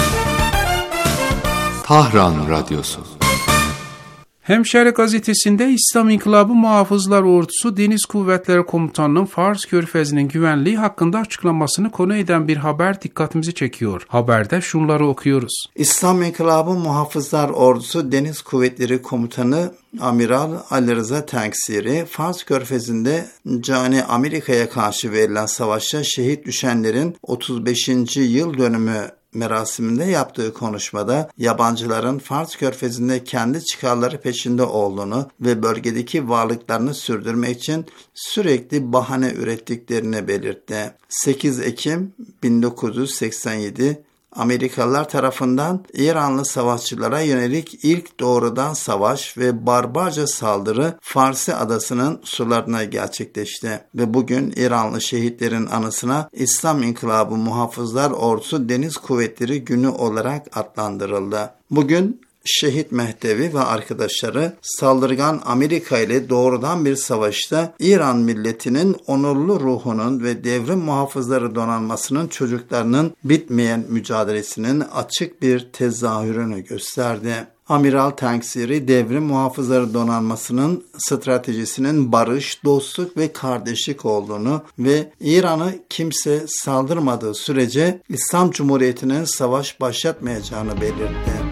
Tahran Radyosu. Hemşehri gazetesinde İslam İnkılabı Muhafızlar Ordusu Deniz Kuvvetleri Komutanı'nın Fars Körfezi'nin güvenliği hakkında açıklamasını konu eden bir haber dikkatimizi çekiyor. Haberde şunları okuyoruz. İslam İnkılabı Muhafızlar Ordusu Deniz Kuvvetleri Komutanı Amiral Ali Rıza Tenksiri, Fars Körfezi'nde cani Amerika'ya karşı verilen savaşta şehit düşenlerin otuz beşinci yıl dönümü merasiminde yaptığı konuşmada yabancıların Fars Körfezi'nde kendi çıkarları peşinde olduğunu ve bölgedeki varlıklarını sürdürmek için sürekli bahane ürettiklerini belirtti. sekiz Ekim bin dokuz yüz seksen yedi Amerikalılar tarafından İranlı savaşçılara yönelik ilk doğrudan savaş ve barbarca saldırı Farsi adasının sularına gerçekleşti ve bugün İranlı şehitlerin anısına İslam İnkılabı Muhafızlar Ordusu Deniz Kuvvetleri Günü olarak adlandırıldı. Bugün Şehit Mehdevi ve arkadaşları saldırgan Amerika ile doğrudan bir savaşta İran milletinin onurlu ruhunun ve devrim muhafızları donanmasının çocuklarının bitmeyen mücadelesinin açık bir tezahürünü gösterdi. Amiral Tenksiri, devrim muhafızları donanmasının stratejisinin barış, dostluk ve kardeşlik olduğunu ve İran'ı kimse saldırmadığı sürece İslam Cumhuriyeti'nin savaş başlatmayacağını belirtti.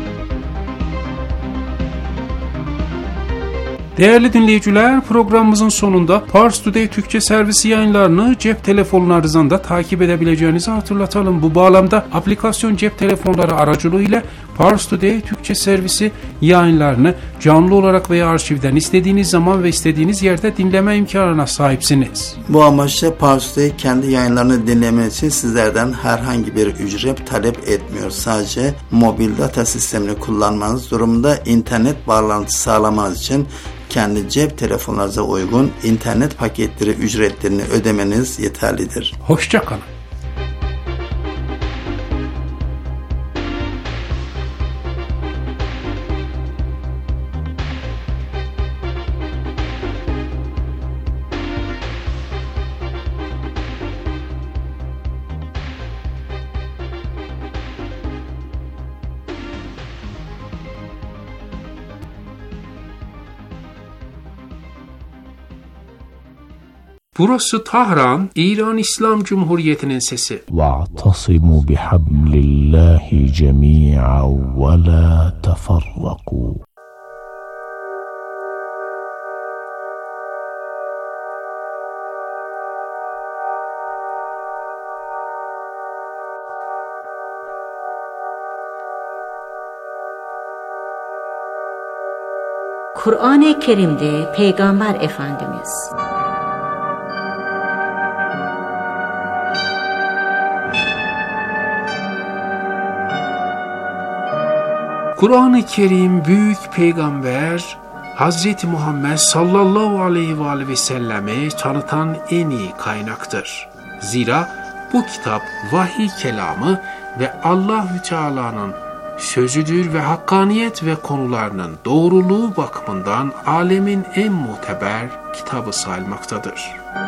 Değerli dinleyiciler, programımızın sonunda Pars Today Türkçe servisi yayınlarını cep telefonlarınızdan da takip edebileceğinizi hatırlatalım. Bu bağlamda aplikasyon cep telefonları aracılığıyla Pars Today Türkçe servisi yayınlarını canlı olarak veya arşivden istediğiniz zaman ve istediğiniz yerde dinleme imkanına sahipsiniz. Bu amaçla Pars Today kendi yayınlarını dinlemeniz için sizlerden herhangi bir ücret talep etmiyor. Sadece mobil data sistemini kullanmanız durumunda internet bağlantısı sağlamanız için kendi cep telefonlarınıza uygun internet paketleri ücretlerini ödemeniz yeterlidir. Hoşça kalın. Burası Tahran, İran İslam Cumhuriyeti'nin sesi. وَاعْتَصِمُوا بِحَبْلِ اللّٰهِ جَمِيعًا وَلَا تَفَرَّقُوا. Kur'an-ı Kerim'de Peygamber Efendimiz Kur'an-ı Kerim büyük peygamber Hazreti Muhammed sallallahu aleyhi ve aleyhi ve sellemi tanıtan en iyi kaynaktır. Zira bu kitap vahiy kelamı ve Allahü Teala'nın sözüdür ve hakkaniyet ve konularının doğruluğu bakımından alemin en muteber kitabı sayılmaktadır.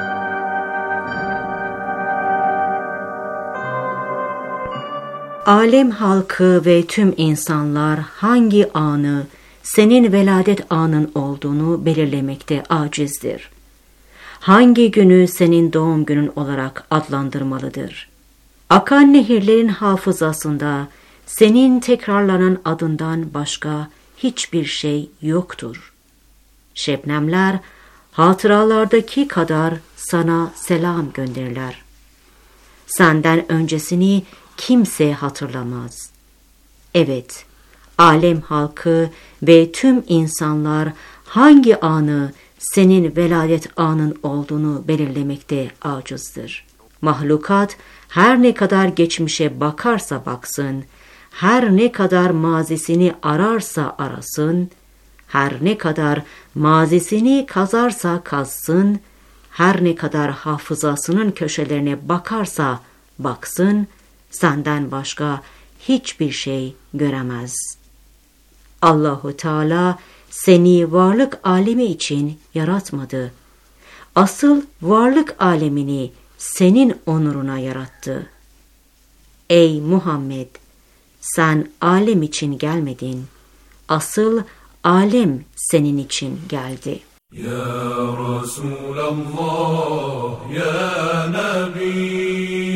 Alem halkı ve tüm insanlar hangi anı senin veladet anın olduğunu belirlemekte acizdir. Hangi günü senin doğum günün olarak adlandırmalıdır? Akan nehirlerin hafızasında senin tekrarlanan adından başka hiçbir şey yoktur. Şebnemler hatıralardaki kadar sana selam gönderirler. Senden öncesini kimse hatırlamaz. Evet, alem halkı ve tüm insanlar hangi anı senin veladet anın olduğunu belirlemekte acizdir. Mahlukat her ne kadar geçmişe bakarsa baksın, her ne kadar mazisini ararsa arasın, her ne kadar mazisini kazarsa kazsın, her ne kadar hafızasının köşelerine bakarsa baksın, senden başka hiçbir şey göremez. Allahu Teala seni varlık alemi için yaratmadı. Asıl varlık alemini senin onuruna yarattı. Ey Muhammed! Sen alem için gelmedin. Asıl alem senin için geldi. Ya Resulallah, ya Nabi,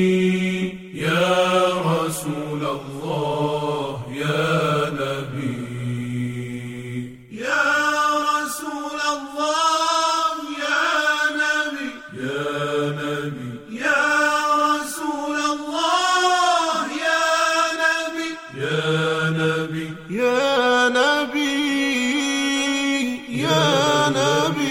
ya Resulallah, ya Nabi, ya Resulallah, ya Nabi, ya Nabi, ya Resulallah, ya Nabi, ya Nabi, ya Nabi, ya Nabi.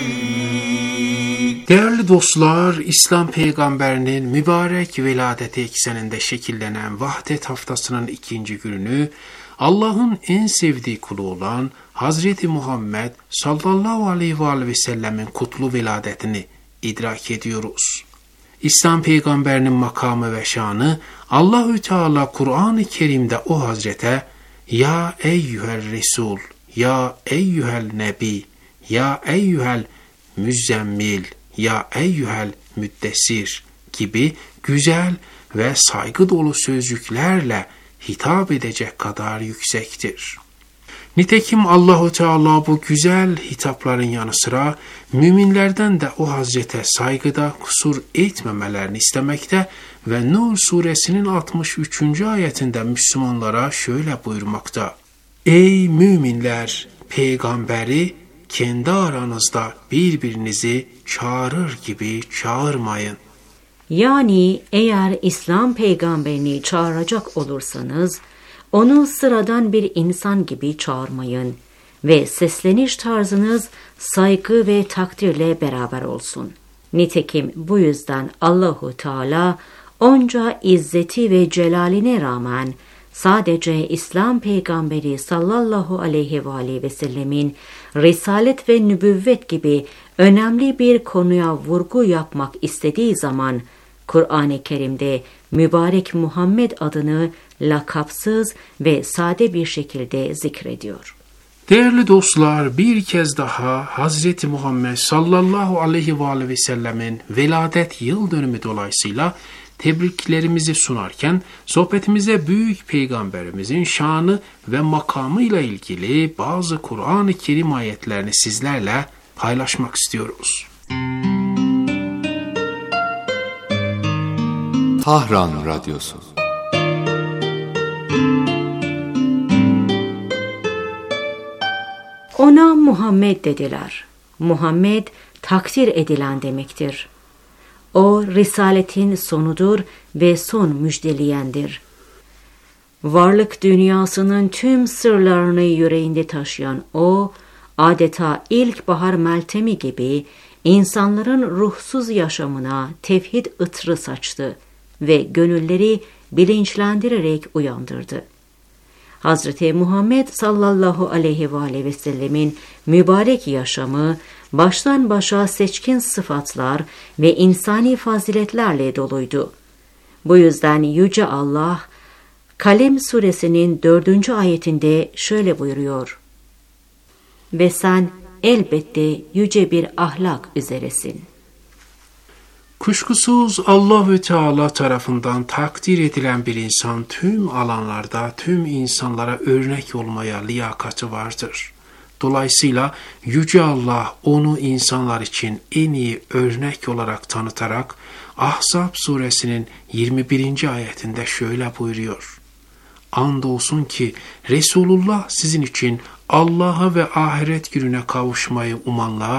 Değerli dostlar, İslam peygamberinin mübarek veladeti ekseninde şekillenen Vahdet haftasının ikinci gününü Allah'ın en sevdiği kulu olan Hazreti Muhammed sallallahu aleyhi ve sellemin kutlu veladetini idrak ediyoruz. İslam peygamberinin makamı ve şanı Allahü Teala Kur'an-ı Kerim'de o Hazrete ya eyyühel Resul, ya eyyühel Nebi, ya eyyühel Müzzemmil, ya eyyühel Müddessir gibi güzel ve saygı dolu sözcüklerle hitap edecek kadar yüksektir. Nitekim Allahu Teala bu güzel hitapların yanı sıra müminlerden de o Hazrete saygıda kusur etmemelerini istemekte ve Nur suresinin altmış üçüncü ayetinde Müslümanlara şöyle buyurmakta: Ey müminler! Peygamberi kendi aranızda birbirinizi çağırır gibi çağırmayın. Yani eğer İslam peygamberini çağıracak olursanız, onu sıradan bir insan gibi çağırmayın ve sesleniş tarzınız saygı ve takdirle beraber olsun. Nitekim bu yüzden Allahu Teala onca izzeti ve celaline rağmen sadece İslam peygamberi sallallahu aleyhi ve aleyhi ve sellemin risalet ve nübüvvet gibi önemli bir konuya vurgu yapmak istediği zaman Kur'an-ı Kerim'de mübarek Muhammed adını lakapsız ve sade bir şekilde zikrediyor. Değerli dostlar, bir kez daha Hazreti Muhammed sallallahu aleyhi ve sellemin veladet yıl dönümü dolayısıyla tebriklerimizi sunarken sohbetimize büyük peygamberimizin şanı ve makamıyla ilgili bazı Kur'an-ı Kerim ayetlerini sizlerle paylaşmak istiyoruz. Tahran Radyosu. Ona Muhammed dediler. Muhammed takdir edilen demektir. O risaletin sonudur ve son müjdeleyendir. Varlık dünyasının tüm sırlarını yüreğinde taşıyan o, adeta ilkbahar meltemi gibi insanların ruhsuz yaşamına tevhid ıtrı saçtı ve gönülleri bilinçlendirerek uyandırdı. Hazreti Muhammed sallallahu aleyhi ve aleyhi ve sellemin mübarek yaşamı baştan başa seçkin sıfatlar ve insani faziletlerle doluydu. Bu yüzden Yüce Allah, Kalem suresinin dördüncü ayetinde şöyle buyuruyor: Ve sen elbette yüce bir ahlak üzeresin. Kuşkusuz Allahü Teala tarafından takdir edilen bir insan tüm alanlarda tüm insanlara örnek olmaya liyakati vardır. Dolayısıyla Yüce Allah onu insanlar için en iyi örnek olarak tanıtarak Ahzab suresinin yirmi birinci ayetinde şöyle buyuruyor: Andolsun ki Resulullah sizin için Allah'a ve ahiret gününe kavuşmayı umanlar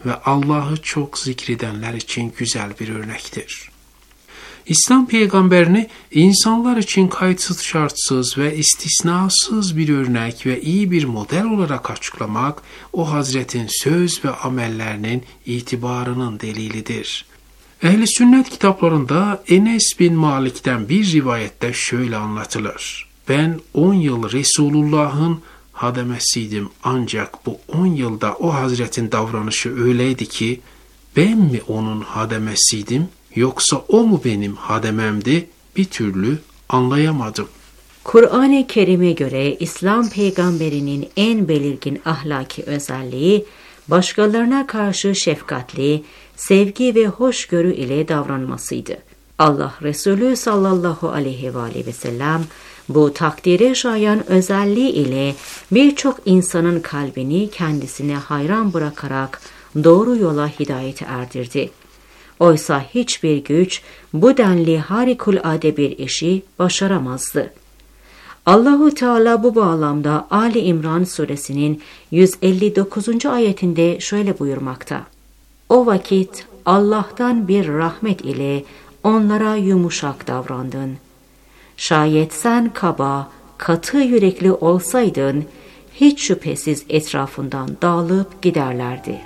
ve Allah'ı çok zikredenler için güzel bir örnektir. İslam peygamberini insanlar için kayıtsız şartsız ve istisnasız bir örnek ve iyi bir model olarak açıklamak, o Hazretin söz ve amellerinin itibarının delilidir. Ehl-i sünnet kitaplarında Enes bin Malik'ten bir rivayette şöyle anlatılır. Ben on yıl Resulullah'ın hademesiydim, ancak bu on yılda o Hazretin davranışı öyleydi ki ben mi onun hademesiydim yoksa o mu benim hadememdi, bir türlü anlayamadım. Kur'an-ı Kerim'e göre İslam peygamberinin en belirgin ahlaki özelliği başkalarına karşı şefkatli, sevgi ve hoşgörü ile davranmasıydı. Allah Resulü sallallahu aleyhi ve aleyhi ve sellem bu takdire şayan özelliği ile birçok insanın kalbini kendisine hayran bırakarak doğru yola hidayete erdirdi. Oysa hiçbir güç bu denli harikulade bir işi başaramazdı. Allahu Teala bu bağlamda Ali İmran suresinin yüz elli dokuzuncu ayetinde şöyle buyurmakta. O vakit Allah'tan bir rahmet ile onlara yumuşak davrandın. Şayet sen kaba, katı yürekli olsaydın, hiç şüphesiz etrafından dağılıp giderlerdi.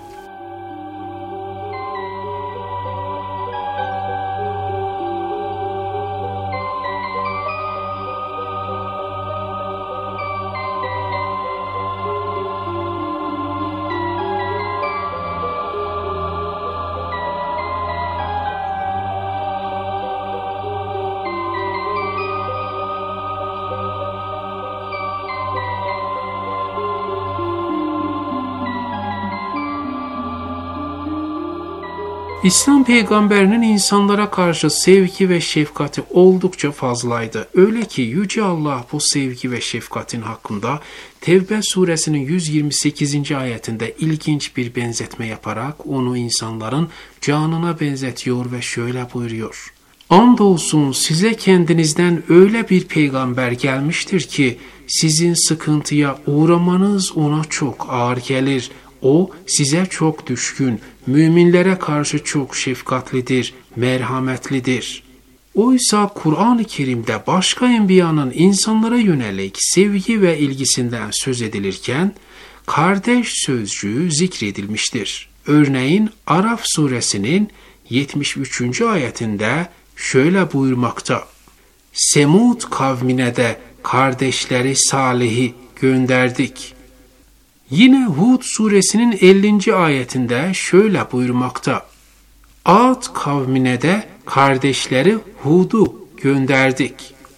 İslam peygamberinin insanlara karşı sevgi ve şefkati oldukça fazlaydı. Öyle ki Yüce Allah bu sevgi ve şefkatin hakkında Tevbe suresinin yüz yirmi sekizinci ayetinde ilginç bir benzetme yaparak onu insanların canına benzetiyor ve şöyle buyuruyor. Andolsun size kendinizden öyle bir peygamber gelmiştir ki sizin sıkıntıya uğramanız ona çok ağır gelir. O size çok düşkün, müminlere karşı çok şefkatlidir, merhametlidir. Oysa Kur'an-ı Kerim'de başka enbiyanın insanlara yönelik sevgi ve ilgisinden söz edilirken, kardeş sözcüğü zikredilmiştir. Örneğin Araf suresinin yetmiş üçüncü ayetinde şöyle buyurmakta. Semud kavmine de kardeşleri Salih'i gönderdik. Yine Hud suresinin ellinci ayetinde şöyle buyurmakta. Ad kavmine de kardeşleri Hud'u gönderdik.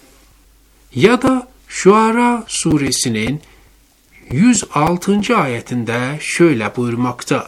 Ya da Şuara suresinin yüz altıncı ayetinde şöyle buyurmakta.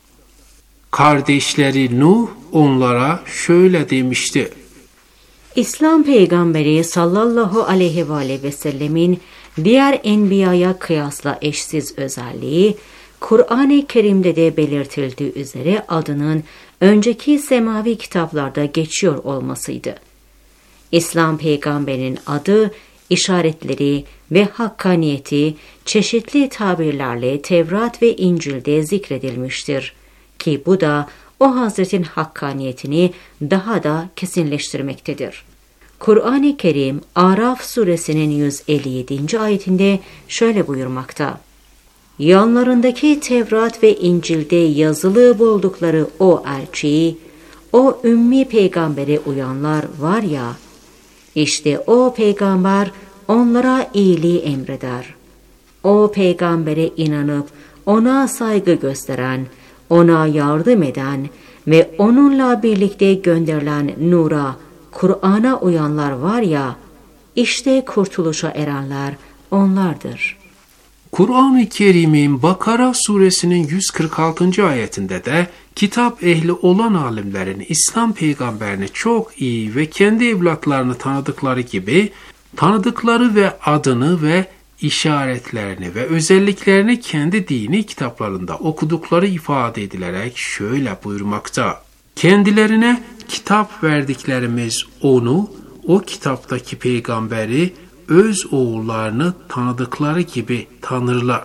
Kardeşleri Nuh onlara şöyle demişti. İslam peygamberi sallallahu aleyhi ve aleyhi ve sellemin diğer enbiyaya kıyasla eşsiz özelliği, Kur'an-ı Kerim'de de belirtildiği üzere adının önceki semavi kitaplarda geçiyor olmasıydı. İslam peygamberinin adı, işaretleri ve hakkaniyeti çeşitli tabirlerle Tevrat ve İncil'de zikredilmiştir. Ki bu da o Hazretin hakkaniyetini daha da kesinleştirmektedir. Kur'an-ı Kerim Araf suresinin yüz elli yedinci ayetinde şöyle buyurmakta. Yanlarındaki Tevrat ve İncil'de yazılı buldukları o elçiyi, o ümmi peygambere uyanlar var ya, işte o peygamber onlara iyiliği emreder. O peygambere inanıp ona saygı gösteren, ona yardım eden ve onunla birlikte gönderilen nura, Kur'an'a uyanlar var ya, işte kurtuluşa erenler onlardır. Kur'an-ı Kerim'in Bakara suresinin yüz kırk altıncı ayetinde de kitap ehli olan alimlerin İslam peygamberini çok iyi ve kendi evlatlarını tanıdıkları gibi tanıdıkları ve adını ve işaretlerini ve özelliklerini kendi dini kitaplarında okudukları ifade edilerek şöyle buyurmakta. Kendilerine kitap verdiklerimiz onu, o kitaptaki peygamberi öz oğullarını tanıdıkları gibi tanırlar.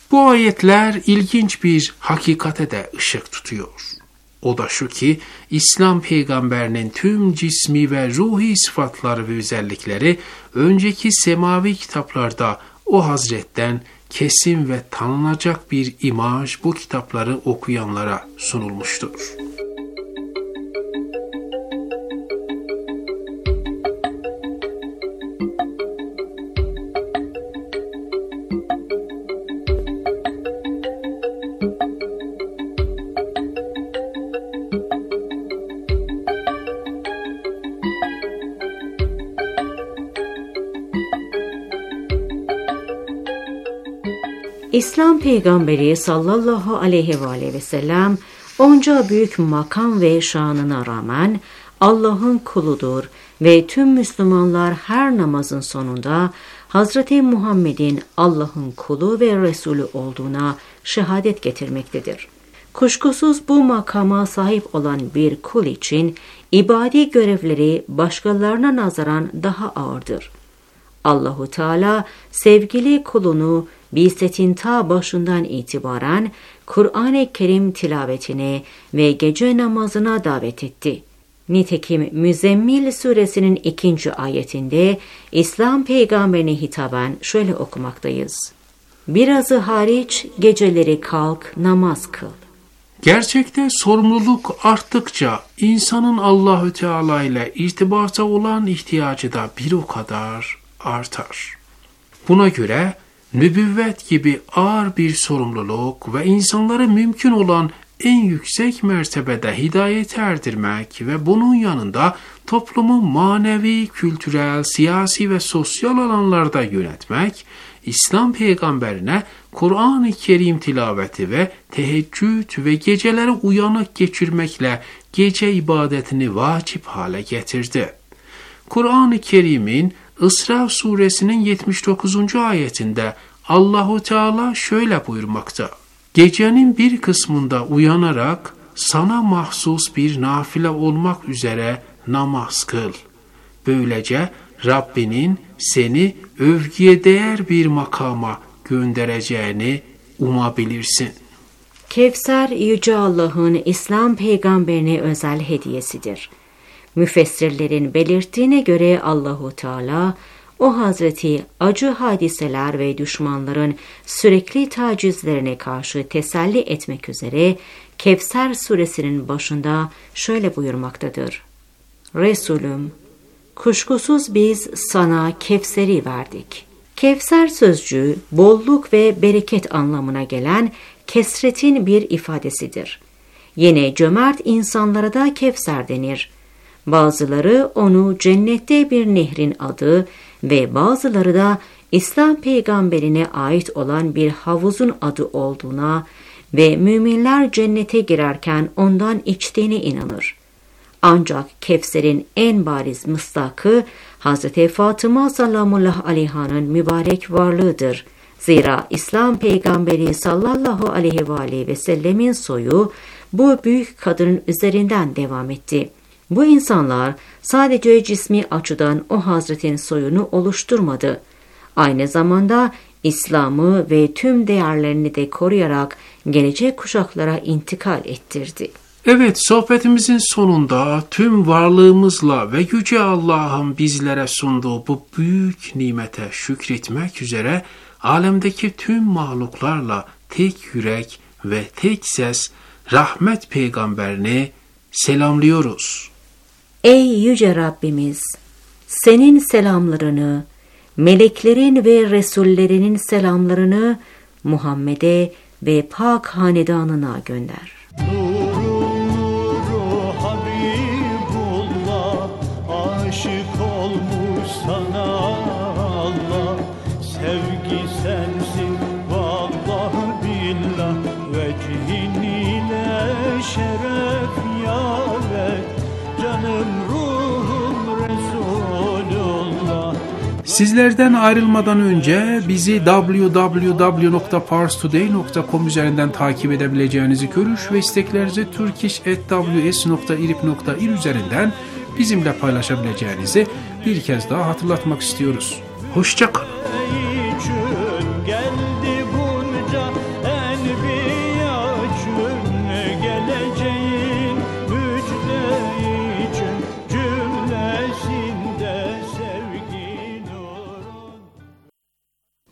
Bu ayetler ilginç bir hakikate de ışık tutuyor. O da şu ki, İslam peygamberinin tüm cismi ve ruhi sıfatları ve özellikleri önceki semavi kitaplarda o hazretten kesin ve tanınacak bir imaj bu kitapları okuyanlara sunulmuştur. İslam peygamberi sallallahu aleyhi ve aleyhi ve sellem onca büyük makam ve şanına rağmen Allah'ın kuludur ve tüm Müslümanlar her namazın sonunda Hazreti Muhammed'in Allah'ın kulu ve Resulü olduğuna şehadet getirmektedir. Kuşkusuz bu makama sahip olan bir kul için ibadi görevleri başkalarına nazaran daha ağırdır. Allahu Teala sevgili kulunu Bi'setin ta başından itibaren Kur'an-ı Kerim tilavetine ve gece namazına davet etti. Nitekim Müzzemmil suresinin ikinci ayetinde İslam peygamberine hitaben şöyle okumaktayız. Birazı hariç geceleri kalk namaz kıl. Gerçekte sorumluluk arttıkça insanın Allahü Teala ile irtibata olan ihtiyacı da bir o kadar artar. Buna göre nübüvvet gibi ağır bir sorumluluk ve insanları mümkün olan en yüksek mertebede hidayete erdirmek ve bunun yanında toplumu manevi, kültürel, siyasi ve sosyal alanlarda yönetmek, İslam peygamberine Kur'an-ı Kerim tilaveti ve teheccüd ve geceleri uyanık geçirmekle gece ibadetini vacip hale getirdi. Kur'an-ı Kerim'in İsra suresinin yetmiş dokuzuncu ayetinde Allahu Teala şöyle buyurmakta. Gecenin bir kısmında uyanarak sana mahsus bir nafile olmak üzere namaz kıl. Böylece Rabbinin seni övgüye değer bir makama göndereceğini umabilirsin. Kevser Yüce Allah'ın İslam peygamberine özel hediyesidir. Müfessirlerin belirttiğine göre Allahu Teala o Hazreti acı hadiseler ve düşmanların sürekli tacizlerine karşı teselli etmek üzere Kevser suresinin başında şöyle buyurmaktadır. Resulüm, kuşkusuz biz sana Kevser'i verdik. Kevser sözcüğü bolluk ve bereket anlamına gelen kesretin bir ifadesidir. Yine cömert insanlara da Kevser denir. Bazıları onu cennette bir nehrin adı ve bazıları da İslam peygamberine ait olan bir havuzun adı olduğuna ve müminler cennete girerken ondan içtiğine inanır. Ancak Kevser'in en bariz mısdakı Hazreti Fatıma sallallahu aleyha'nın mübarek varlığıdır. Zira İslam peygamberi sallallahu aleyhi ve aleyhi ve sellemin soyu bu büyük kadının üzerinden devam etti. Bu insanlar sadece cismi açıdan o Hazretin soyunu oluşturmadı. Aynı zamanda İslam'ı ve tüm değerlerini de koruyarak gelecek kuşaklara intikal ettirdi. Evet, sohbetimizin sonunda tüm varlığımızla ve Yüce Allah'ın bizlere sunduğu bu büyük nimete şükretmek üzere alemdeki tüm mahluklarla tek yürek ve tek ses rahmet peygamberini selamlıyoruz. Ey Yüce Rabbimiz! Senin selamlarını, meleklerin ve Resullerinin selamlarını Muhammed'e ve pak hanedanına gönder. Aşık olmuş sana Allah, sevgi sensin vallahi billah, vecihin ile şeref yaver, canım ruhum Resulullah. Sizlerden ayrılmadan önce bizi double-u double-u double-u nokta parstoday nokta com üzerinden takip edebileceğinizi, görüş ve isteklerinizi turkish at w s nokta irip nokta ir üzerinden bizimle paylaşabileceğinizi bir kez daha hatırlatmak istiyoruz. Hoşça kalın. Geldi bunca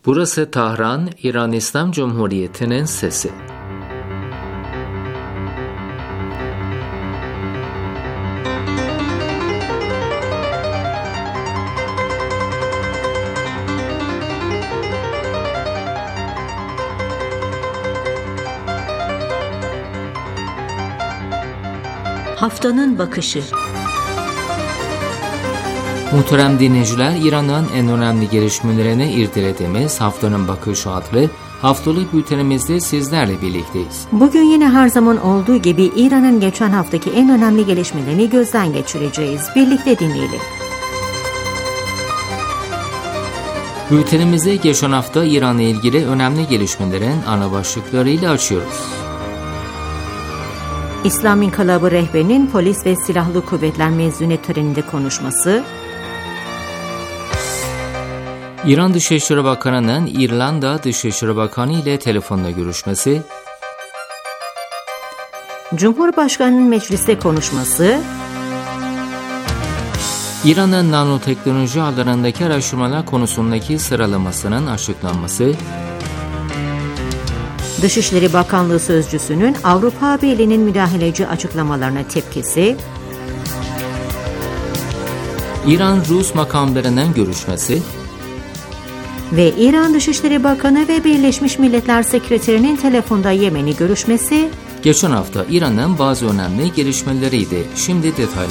Burası Tahran, İran İslam Cumhuriyeti'nin sesi. Haftanın bakışı. Muhterem dinleyiciler, İran'ın en önemli gelişmelerini irdelediğimiz Haftanın Bakışı adlı haftalık bültenimizde sizlerle birlikteyiz. Bugün yine her zaman olduğu gibi İran'ın geçen haftaki en önemli gelişmelerini gözden geçireceğiz. Birlikte dinleyelim. Bültenimizi geçen hafta İran'la ilgili önemli gelişmelerin ana başlıklarıyla açıyoruz. İslam İnkılabı rehberinin polis ve silahlı kuvvetler mezuniyet töreninde konuşması, İran Dışişleri Bakanı'nın İrlanda Dışişleri Bakanı ile telefonla görüşmesi, Cumhurbaşkanı'nın mecliste konuşması, İran'ın nanoteknoloji alanındaki araştırmalar konusundaki sıralamasının açıklanması, Dışişleri Bakanlığı Sözcüsü'nün Avrupa Birliği'nin müdahaleci açıklamalarına tepkisi, İran-Rus makamlarının görüşmesi ve İran Dışişleri Bakanı ve Birleşmiş Milletler Sekreterinin telefonda Yemen'i görüşmesi, geçen hafta İran'ın bazı önemli gelişmeleriydi. Şimdi detaylı.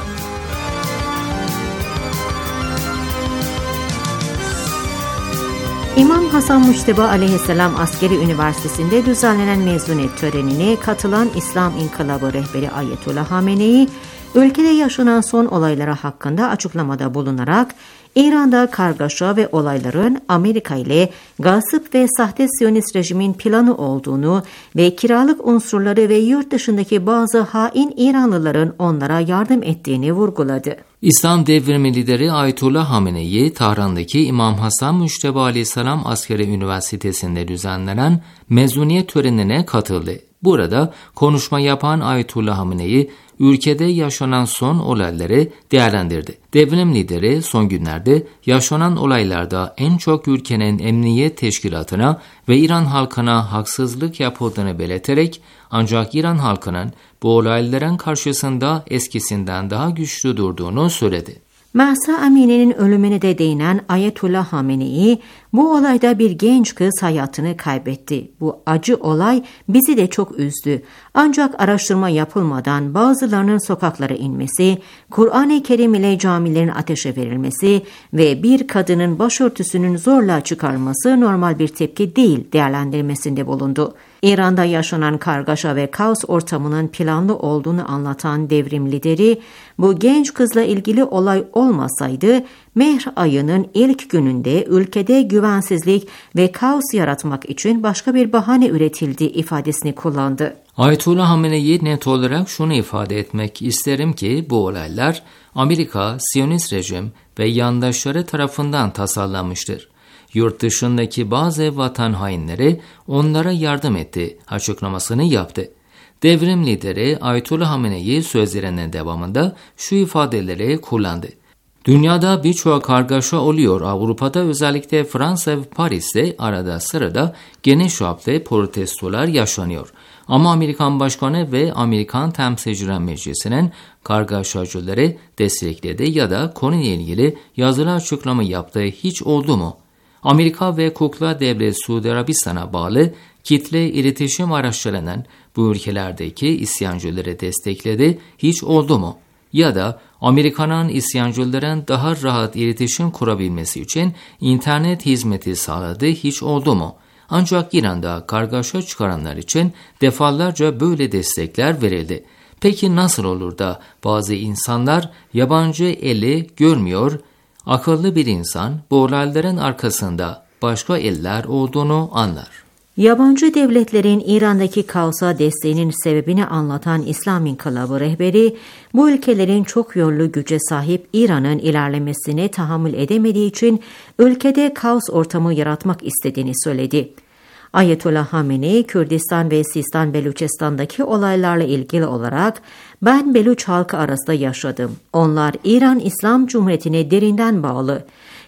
İmam Hasan Mujteba Aleyhisselam Askeri Üniversitesi'nde düzenlenen mezuniyet törenine katılan İslam İnkılabı rehberi Ayetullah Hamenei, ülkede yaşanan son olaylara hakkında açıklamada bulunarak, İran'da kargaşa ve olayların Amerika ile gasp ve sahte Siyonist rejimin planı olduğunu ve kiralık unsurları ve yurt dışındaki bazı hain İranlıların onlara yardım ettiğini vurguladı. İslam Devrimi lideri Ayetullah Hamenei, Tahran'daki İmam Hasan Mujteba Aleyhisselam Askeri Üniversitesi'nde düzenlenen mezuniyet törenine katıldı. Burada konuşma yapan Ayetullah Hamenei, ülkede yaşanan son olayları değerlendirdi. Devrim lideri son günlerde yaşanan olaylarda en çok ülkenin emniyet teşkilatına ve İran halkına haksızlık yapıldığını belirterek, ancak İran halkının bu olayların karşısında eskisinden daha güçlü durduğunu söyledi. Mahsa Amini'nin ölümüne de değinen Ayetullah Hamenei, bu olayda bir genç kız hayatını kaybetti. Bu acı olay bizi de çok üzdü. Ancak araştırma yapılmadan bazılarının sokaklara inmesi, Kur'an-ı Kerim ile camilerin ateşe verilmesi ve bir kadının başörtüsünün zorla çıkarılması normal bir tepki değil değerlendirmesinde bulundu. İran'da yaşanan kargaşa ve kaos ortamının planlı olduğunu anlatan devrim lideri, bu genç kızla ilgili olay olmasaydı, Mehr ayının ilk gününde ülkede güvensizlik ve kaos yaratmak için başka bir bahane üretildi ifadesini kullandı. Ayetullah Hamenei net olarak şunu ifade etmek isterim ki bu olaylar Amerika, Siyonist rejim ve yandaşları tarafından tasarlanmıştır. Yurt dışındaki bazı vatan hainleri onlara yardım etti açıklamasını yaptı. Devrim lideri Ayetullah Hamenei sözlerinin devamında şu ifadeleri kullandı. Dünyada birçok kargaşa oluyor. Avrupa'da özellikle Fransa ve Paris'te arada sırada geniş çaplı protestolar yaşanıyor. Ama Amerikan Başkanı ve Amerikan Temsilciler Meclisi'nin kargaşacıları destekledi ya da konuyla ilgili yazılı açıklama yaptığı hiç oldu mu? Amerika ve Kukla Devleti Suudi Arabistan'a bağlı kitle iletişim araçlarının bu ülkelerdeki isyancıları destekledi hiç oldu mu? Ya da Amerika'nın isyancıların daha rahat iletişim kurabilmesi için internet hizmeti sağladığı hiç oldu mu? Ancak İran'da kargaşa çıkaranlar için defalarca böyle destekler verildi. Peki nasıl olur da bazı insanlar yabancı eli görmüyor, akıllı bir insan bu olayların arkasında başka eller olduğunu anlar? Yabancı devletlerin İran'daki kaosa desteğinin sebebini anlatan İslam İnkılabı rehberi, bu ülkelerin çok yönlü güce sahip İran'ın ilerlemesine tahammül edemediği için ülkede kaos ortamı yaratmak istediğini söyledi. Ayetullah Hamenei, Kürdistan ve Sistan Beluçistan'daki olaylarla ilgili olarak, ben Beluç halkı arasında yaşadım. Onlar İran İslam Cumhuriyeti'ne derinden bağlı.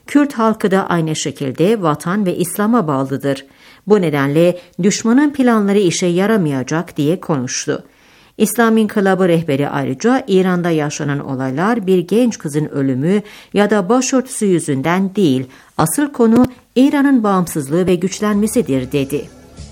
Kürt halkı da aynı şekilde vatan ve İslam'a bağlıdır. Bu nedenle düşmanın planları işe yaramayacak diye konuştu. İslam İnkılabı rehberi ayrıca İran'da yaşanan olaylar bir genç kızın ölümü ya da başörtüsü yüzünden değil, asıl konu İran'ın bağımsızlığı ve güçlenmesidir dedi.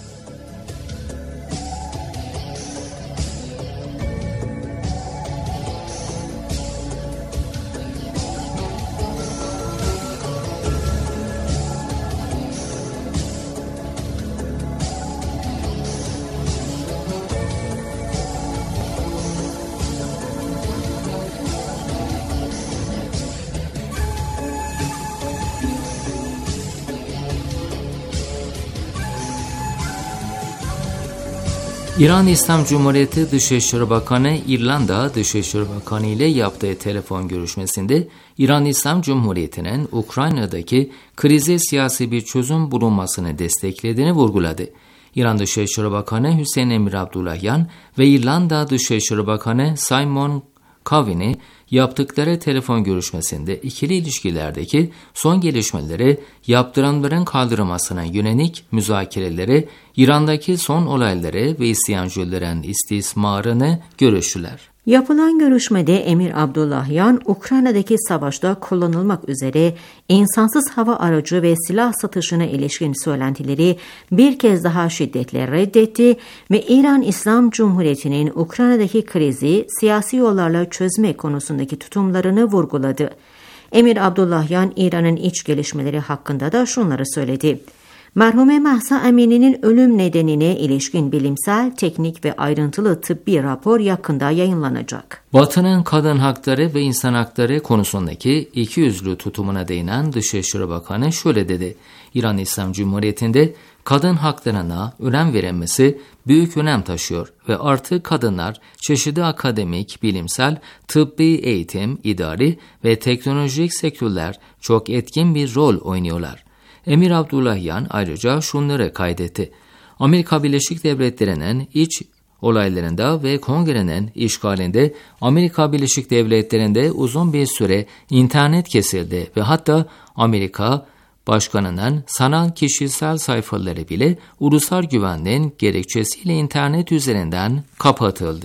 İran İslam Cumhuriyeti Dışişleri Bakanı İrlanda Dışişleri Bakanı ile yaptığı telefon görüşmesinde İran İslam Cumhuriyeti'nin Ukrayna'daki krize siyasi bir çözüm bulunmasını desteklediğini vurguladı. İran Dışişleri Bakanı Hüseyin Emir Abdullahyan ve İrlanda Dışişleri Bakanı Simon Coveney yaptıkları telefon görüşmesinde ikili ilişkilerdeki son gelişmeleri, yaptırımların kaldırılmasına yönelik müzakereleri, İran'daki son olayları ve isyancıların istismarını görüştüler. Yapılan görüşmede Emir Abdullahyan, Ukrayna'daki savaşta kullanılmak üzere insansız hava aracı ve silah satışına ilişkin söylentileri bir kez daha şiddetle reddetti ve İran İslam Cumhuriyeti'nin Ukrayna'daki krizi siyasi yollarla çözme konusundaki tutumlarını vurguladı. Emir Abdullahyan, İran'ın iç gelişmeleri hakkında da şunları söyledi. Merhume Mahsa Amini'nin ölüm nedenine ilişkin bilimsel, teknik ve ayrıntılı tıbbi rapor yakında yayınlanacak. Batı'nın kadın hakları ve insan hakları konusundaki ikiyüzlü tutumuna değinen Dışişleri Bakanı şöyle dedi. İran İslam Cumhuriyeti'nde kadın haklarına önem verilmesi büyük önem taşıyor ve artık kadınlar çeşitli akademik, bilimsel, tıbbi, eğitim, idari ve teknolojik sektörler çok etkin bir rol oynuyorlar. Emir Abdullahyan ayrıca şunları kaydetti. Amerika Birleşik Devletleri'nin iç olaylarında ve kongrenin işgalinde Amerika Birleşik Devletleri'nde uzun bir süre internet kesildi ve hatta Amerika Başkanı'nın sanal kişisel sayfaları bile ulusal güvenliğin gerekçesiyle internet üzerinden kapatıldı.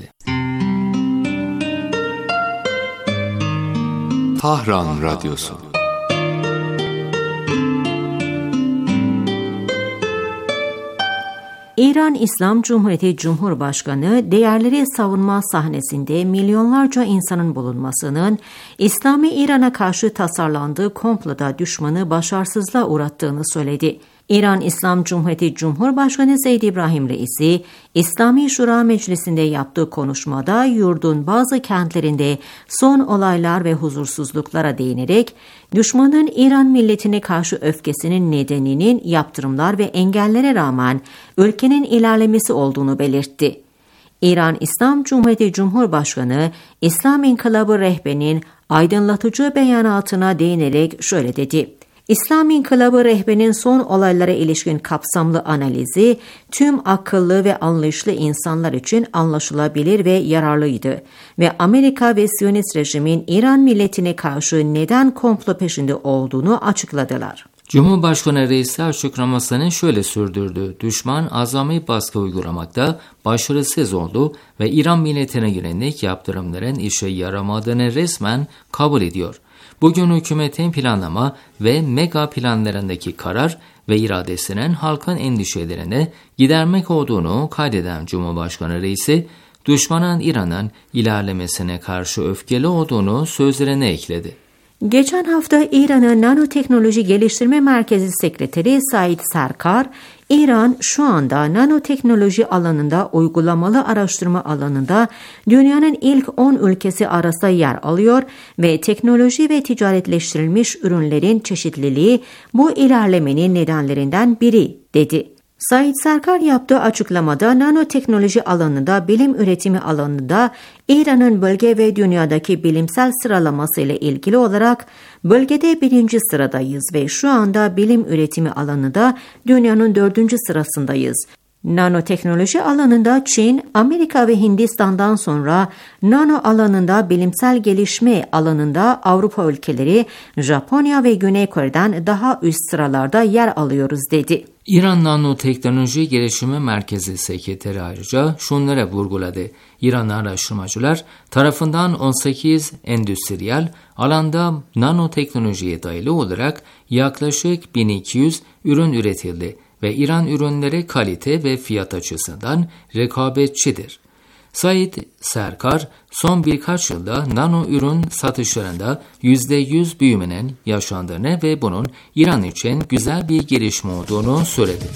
Tahran Radyosu. İran İslam Cumhuriyeti Cumhurbaşkanı, değerleri savunma sahnesinde milyonlarca insanın bulunmasının İslami İran'a karşı tasarlandığı komploda düşmanı başarısızlığa uğrattığını söyledi. İran İslam Cumhuriyeti Cumhurbaşkanı Seyyid İbrahim Reisi, İslami Şura Meclisi'nde yaptığı konuşmada yurdun bazı kentlerinde son olaylar ve huzursuzluklara değinerek, düşmanın İran milletine karşı öfkesinin nedeninin yaptırımlar ve engellere rağmen ülkenin ilerlemesi olduğunu belirtti. İran İslam Cumhuriyeti Cumhurbaşkanı, İslam İnkılabı rehberinin aydınlatıcı beyanatına değinerek şöyle dedi. İslam İnkılabı rehberinin son olaylara ilişkin kapsamlı analizi tüm akıllı ve anlayışlı insanlar için anlaşılabilir ve yararlıydı ve Amerika ve Siyonist rejimin İran milletine karşı neden komplo peşinde olduğunu açıkladılar. Cumhurbaşkanı Reisi açıklamasını şöyle sürdürdü. Düşman azami baskı uygulamakta başarısız oldu ve İran milletine yönelik yaptırımların işe yaramadığını resmen kabul ediyor. Bugün hükümetin planlama ve mega planlarındaki karar ve iradesinin halkın endişelerini gidermek olduğunu kaydeden Cumhurbaşkanı Reisi, düşmanın İran'ın ilerlemesine karşı öfkeli olduğunu sözlerine ekledi. Geçen hafta İran'ın Nanoteknoloji Geliştirme Merkezi Sekreteri Said Sarkar, İran şu anda nanoteknoloji alanında uygulamalı araştırma alanında dünyanın ilk on ülkesi arasında yer alıyor ve teknoloji ve ticaretleştirilmiş ürünlerin çeşitliliği bu ilerlemenin nedenlerinden biri dedi. Said Sarkar yaptığı açıklamada nanoteknoloji alanında, bilim üretimi alanında İran'ın bölge ve dünyadaki bilimsel sıralaması ile ilgili olarak bölgede birinci sıradayız ve şu anda bilim üretimi alanında dünyanın dördüncü sırasındayız. Nanoteknoloji alanında Çin, Amerika ve Hindistan'dan sonra nano alanında bilimsel gelişme alanında Avrupa ülkeleri, Japonya ve Güney Kore'den daha üst sıralarda yer alıyoruz dedi. İran Nanoteknoloji Gelişimi Merkezi Sekreteri ayrıca şunlara vurguladı. İran araştırmacılar tarafından on sekiz endüstriyel alanda nanoteknolojiye dayalı olarak yaklaşık bin iki yüz ürün üretildi ve İran ürünleri kalite ve fiyat açısından rekabetçidir. Said Serkar, son birkaç yılda nano ürün satışlarında yüzde yüz büyümenin yaşandığını ve bunun İran için güzel bir gelişme olduğunu söyledi.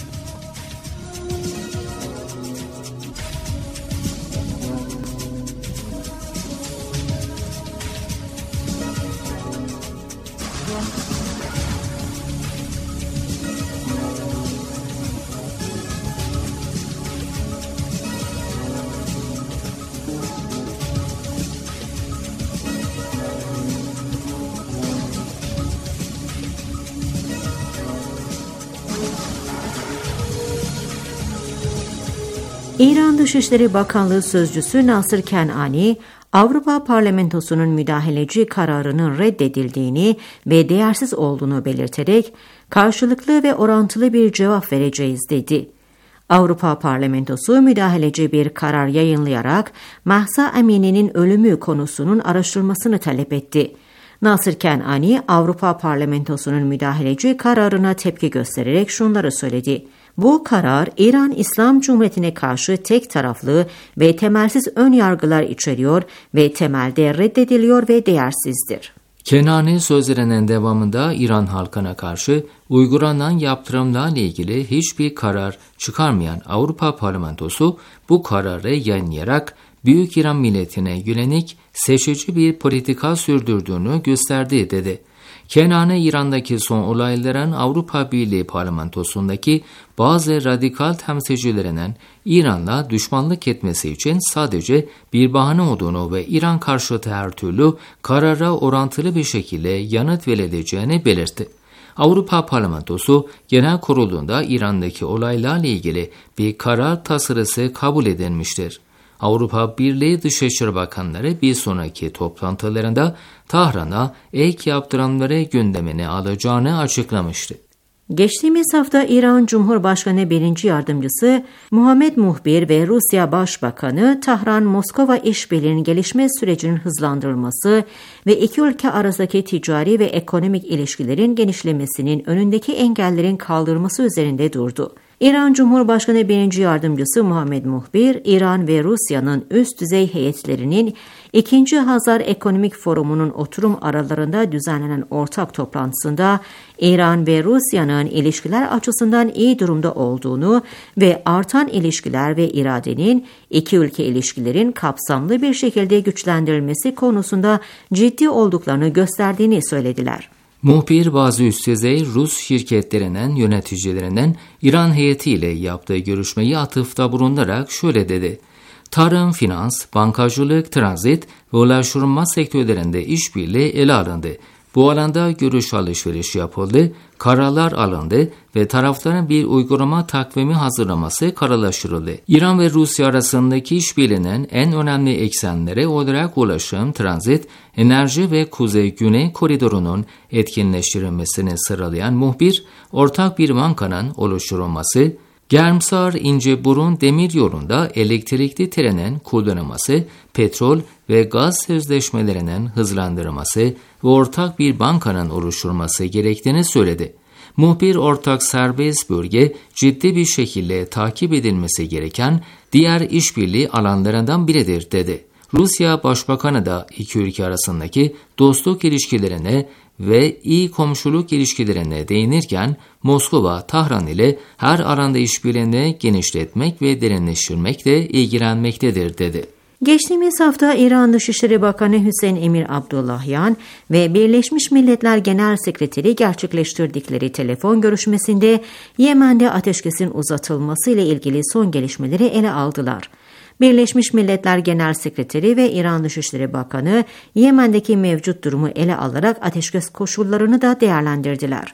İran Dışişleri Bakanlığı Sözcüsü Nasır Kenani, Avrupa Parlamentosu'nun müdahaleci kararının reddedildiğini ve değersiz olduğunu belirterek, karşılıklı ve orantılı bir cevap vereceğiz dedi. Avrupa Parlamentosu müdahaleci bir karar yayınlayarak Mahsa Amini'nin ölümü konusunun araştırılmasını talep etti. Nasır Kenani, Avrupa Parlamentosu'nun müdahaleci kararına tepki göstererek şunları söyledi. Bu karar, İran İslam Cumhuriyeti'ne karşı tek taraflı ve temelsiz ön yargılar içeriyor ve temelde reddediliyor ve değersizdir. Kenani sözlerinin devamında İran halkına karşı uygulanan yaptırımlarla ilgili hiçbir karar çıkarmayan Avrupa Parlamentosu bu kararı yayınlayarak Büyük İran milletine yönelik seçici bir politika sürdürdüğünü gösterdi dedi. Kenani, İran'daki son olayların Avrupa Birliği Parlamentosu'ndaki bazı radikal temsilcilerinin İran'la düşmanlık etmesi için sadece bir bahane olduğunu ve İran karşıtı her türlü karara orantılı bir şekilde yanıt verileceğini belirtti. Avrupa Parlamentosu Genel Kurulu'nda İran'daki olaylarla ilgili bir karar tasarısı kabul edilmiştir. Avrupa Birliği Dışişleri Bakanları bir sonraki toplantılarında Tahran'a ek yaptırımları gündemine alacağını açıklamıştı. Geçtiğimiz hafta İran Cumhurbaşkanı birinci Yardımcısı Muhammed Muhbir ve Rusya Başbakanı Tahran-Moskova işbirliğinin gelişme sürecinin hızlandırılması ve iki ülke arasındaki ticari ve ekonomik ilişkilerin genişlemesinin önündeki engellerin kaldırılması üzerinde durdu. İran Cumhurbaşkanı birinci Yardımcısı Muhammed Muhbir, İran ve Rusya'nın üst düzey heyetlerinin ikinci Hazar Ekonomik Forumu'nun oturum aralarında düzenlenen ortak toplantısında İran ve Rusya'nın ilişkiler açısından iyi durumda olduğunu ve artan ilişkiler ve iradenin iki ülke ilişkilerin kapsamlı bir şekilde güçlendirilmesi konusunda ciddi olduklarını gösterdiğini söylediler. Muhbir, bazı üst düzey Rus şirketlerinin yöneticilerinden İran heyetiyle yaptığı görüşmeyi atıfta bulunarak şöyle dedi. Tarım, finans, bankacılık, transit ve ulaştırma sektörlerinde işbirliği ele alındı. Bu alanda görüş alışverişi yapıldı, kararlar alındı ve tarafların bir uygulama takvimi hazırlaması kararlaştırıldı. İran ve Rusya arasındaki işbirliğinin en önemli eksenleri olarak ulaşım, transit, enerji ve kuzey-güney koridorunun etkinleştirilmesini sıralayan Muhbir, ortak bir bankanın oluşturulması, Germsar-İnceburun demiryolunda elektrikli trenin kullanılması, petrol ve gaz sözleşmelerinin hızlandırılması ve ortak bir bankanın oluşturulması gerektiğini söyledi. Muhbir, ortak serbest bölge ciddi bir şekilde takip edilmesi gereken diğer işbirliği alanlarından biridir dedi. Rusya Başbakanı da iki ülke arasındaki dostluk ilişkilerine ve iyi komşuluk ilişkilerine değinirken Moskova, Tahran ile her alanda işbirliğini genişletmek ve derinleştirmekle ilgilenmektedir dedi. Geçtiğimiz hafta İran Dışişleri Bakanı Hüseyin Emir Abdullahyan ve Birleşmiş Milletler Genel Sekreteri gerçekleştirdikleri telefon görüşmesinde Yemen'de ateşkesin uzatılması ile ilgili son gelişmeleri ele aldılar. Birleşmiş Milletler Genel Sekreteri ve İran Dışişleri Bakanı Yemen'deki mevcut durumu ele alarak ateşkes koşullarını da değerlendirdiler.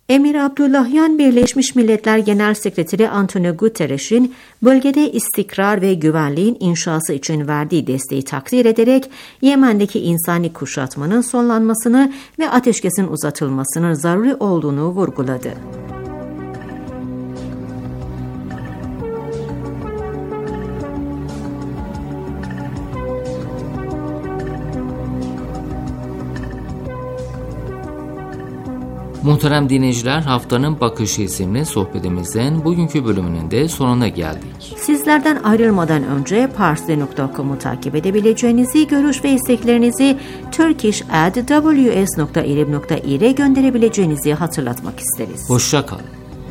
Emir Abdullahyan, Birleşmiş Milletler Genel Sekreteri Antonio Guterres'in bölgede istikrar ve güvenliğin inşası için verdiği desteği takdir ederek Yemen'deki insani kuşatmanın sonlanmasını ve ateşkesin uzatılmasının zaruri olduğunu vurguladı. Muhterem dinleyiciler, Haftanın Bakışı isimli sohbetimizin bugünkü bölümünün de sonuna geldik. Sizlerden ayrılmadan önce parsley nokta com'u takip edebileceğinizi, görüş ve isteklerinizi turkish at w s nokta irib nokta ir'e gönderebileceğinizi hatırlatmak isteriz. Hoşça kalın.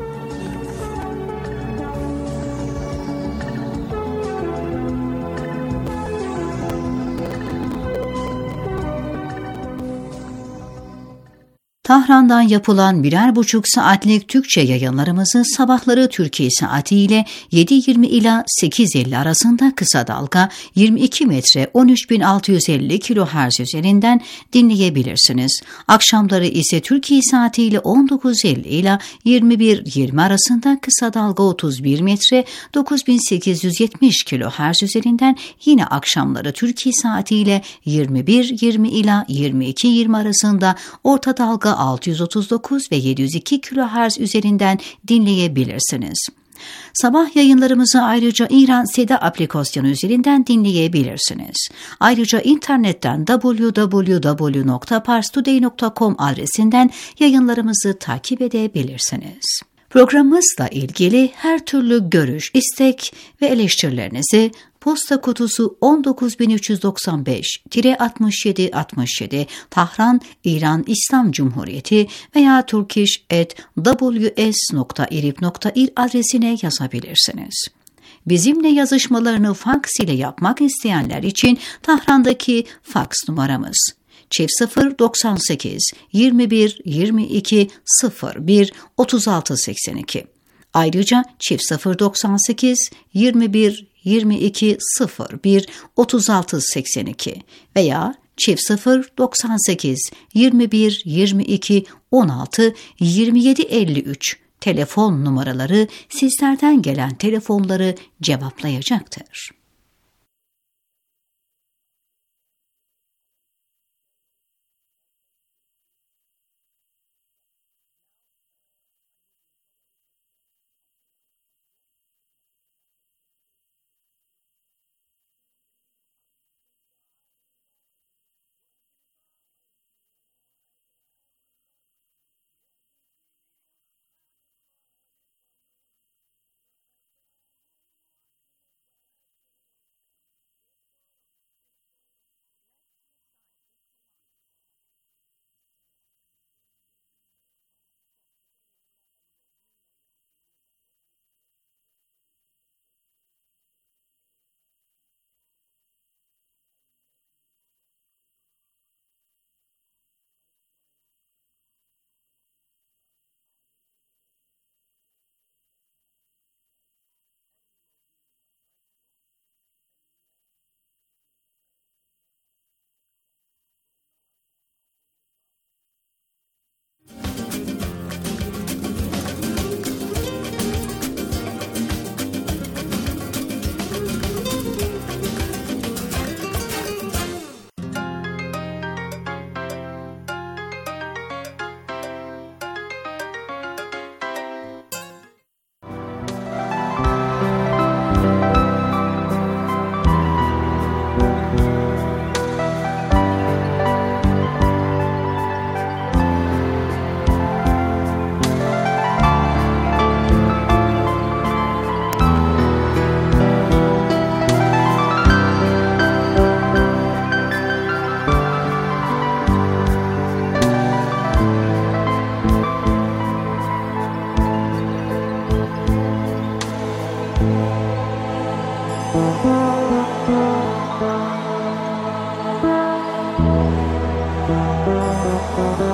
Tahran'dan yapılan birer buçuk saatlik Türkçe yayınlarımızı sabahları Türkiye saatiyle yedi yirmi ila sekiz elli arasında kısa dalga yirmi iki metre on üç bin altı yüz elli kilohertz üzerinden dinleyebilirsiniz. Akşamları ise Türkiye saatiyle on dokuz elli ila yirmi bir yirmi arasında kısa dalga otuz bir metre dokuz bin sekiz yüz yetmiş kilohertz üzerinden, yine akşamları Türkiye saatiyle yirmi bir yirmi ila yirmi iki yirmi arasında orta dalga altı yüz otuz dokuz ve yedi yüz iki kilohertz üzerinden dinleyebilirsiniz. Sabah yayınlarımızı ayrıca İran Seda aplikasyonu üzerinden dinleyebilirsiniz. Ayrıca internetten w w w nokta pars today nokta com adresinden yayınlarımızı takip edebilirsiniz. Programımızla ilgili her türlü görüş, istek ve eleştirilerinizi posta kutusu on dokuz bin üç yüz doksan beş altmış yedi altmış yedi Tahran, İran İslam Cumhuriyeti veya turkish at w s nokta irib nokta ir adresine yazabilirsiniz. Bizimle yazışmalarını faks ile yapmak isteyenler için Tahran'daki faks numaramız çift sıfır doksan sekiz yirmi bir yirmi iki sıfır bir otuz altı seksen iki. Ayrıca çift sıfır doksan sekiz yirmi bir yirmi iki sıfır bir otuz altı seksen iki veya çift sıfır doksan sekiz yirmi bir yirmi iki on altı yirmi yedi elli üç telefon numaraları sizlerden gelen telefonları cevaplayacaktır. Thank you.